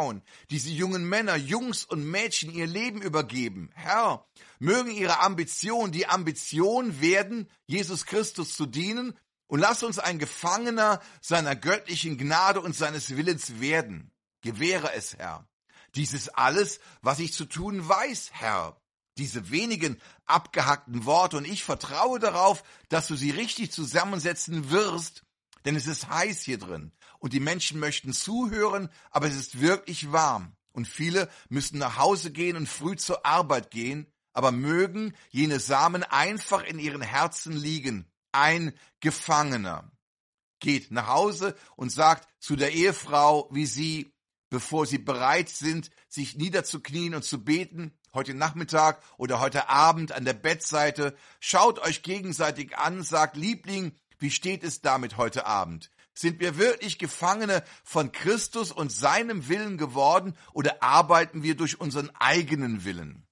Männer, Jungs und Mädchen ihr Leben übergeben. Herr, mögen ihre Ambition die Ambition werden, Jesus Christus zu dienen, und lass uns ein Gefangener seiner göttlichen Gnade und seines Willens werden. Gewähre es, Herr. Dies ist alles, was ich zu tun weiß, Herr. Diese wenigen abgehackten Worte, und ich vertraue darauf, dass du sie richtig zusammensetzen wirst, denn es ist heiß hier drin. Und die Menschen möchten zuhören, aber es ist wirklich warm. Und viele müssen nach Hause gehen und früh zur Arbeit gehen, aber mögen jene Samen einfach in ihren Herzen liegen. Ein Gefangener geht nach Hause und sagt zu der Ehefrau, wie sie, bevor sie bereit sind, sich niederzuknien und zu beten, heute Nachmittag oder heute Abend an der Bettseite, schaut euch gegenseitig an, sagt, Liebling, wie steht es damit heute Abend? Sind wir wirklich Gefangene von Christus und seinem Willen geworden oder arbeiten wir durch unseren eigenen Willen?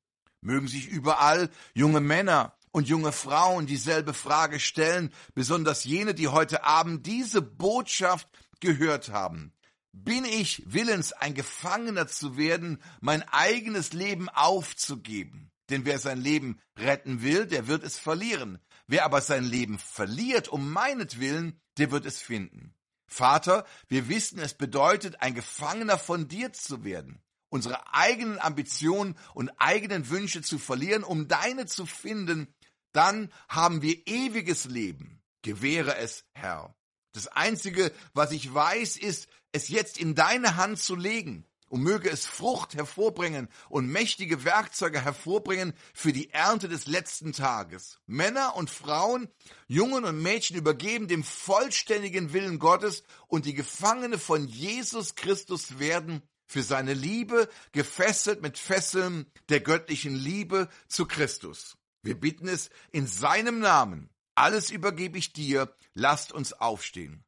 Mögen sich überall junge Männer und junge Frauen dieselbe Frage stellen, besonders jene, die heute Abend diese Botschaft gehört haben. Bin ich willens, ein Gefangener zu werden, mein eigenes Leben aufzugeben? Denn wer sein Leben retten will, der wird es verlieren. Wer aber sein Leben verliert, um meinetwillen, der wird es finden. Vater, wir wissen, es bedeutet, ein Gefangener von dir zu werden, unsere eigenen Ambitionen und eigenen Wünsche zu verlieren, um deine zu finden. Dann haben wir ewiges Leben. Gewähre es, Herr. Das Einzige, was ich weiß, ist, es jetzt in deine Hand zu legen, und möge es Frucht hervorbringen und mächtige Werkzeuge hervorbringen für die Ernte des letzten Tages. Männer und Frauen, Jungen und Mädchen übergeben dem vollständigen Willen Gottes und die Gefangene von Jesus Christus werden, für seine Liebe gefesselt mit Fesseln der göttlichen Liebe zu Christus. Wir bitten es in seinem Namen. Alles übergebe ich dir, lasst uns aufstehen.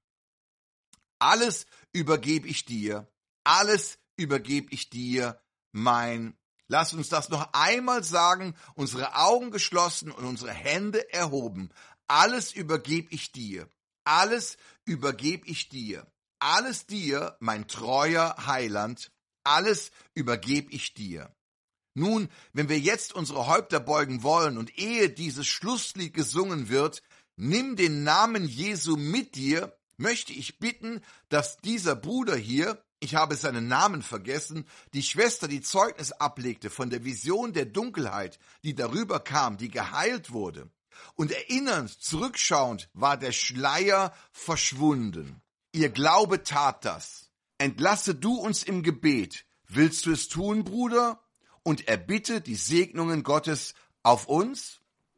Alles übergebe ich dir, alles übergebe ich dir, Lass uns das noch einmal sagen, unsere Augen geschlossen und unsere Hände erhoben. Alles übergebe ich dir, alles übergebe ich dir, alles dir, mein treuer Heiland, alles übergebe ich dir. Nun, wenn wir jetzt unsere Häupter beugen wollen und ehe dieses Schlusslied gesungen wird, nimm den Namen Jesu mit dir, möchte ich bitten, dass dieser Bruder hier, ich habe seinen Namen vergessen, die Schwester, die Zeugnis ablegte von der Vision der Dunkelheit, die darüber kam, die geheilt wurde. Und erinnernd, zurückschauend, war der Schleier verschwunden. Ihr Glaube tat das. Entlasse du uns im Gebet. Willst du es tun, Bruder? Und erbitte die Segnungen Gottes auf uns?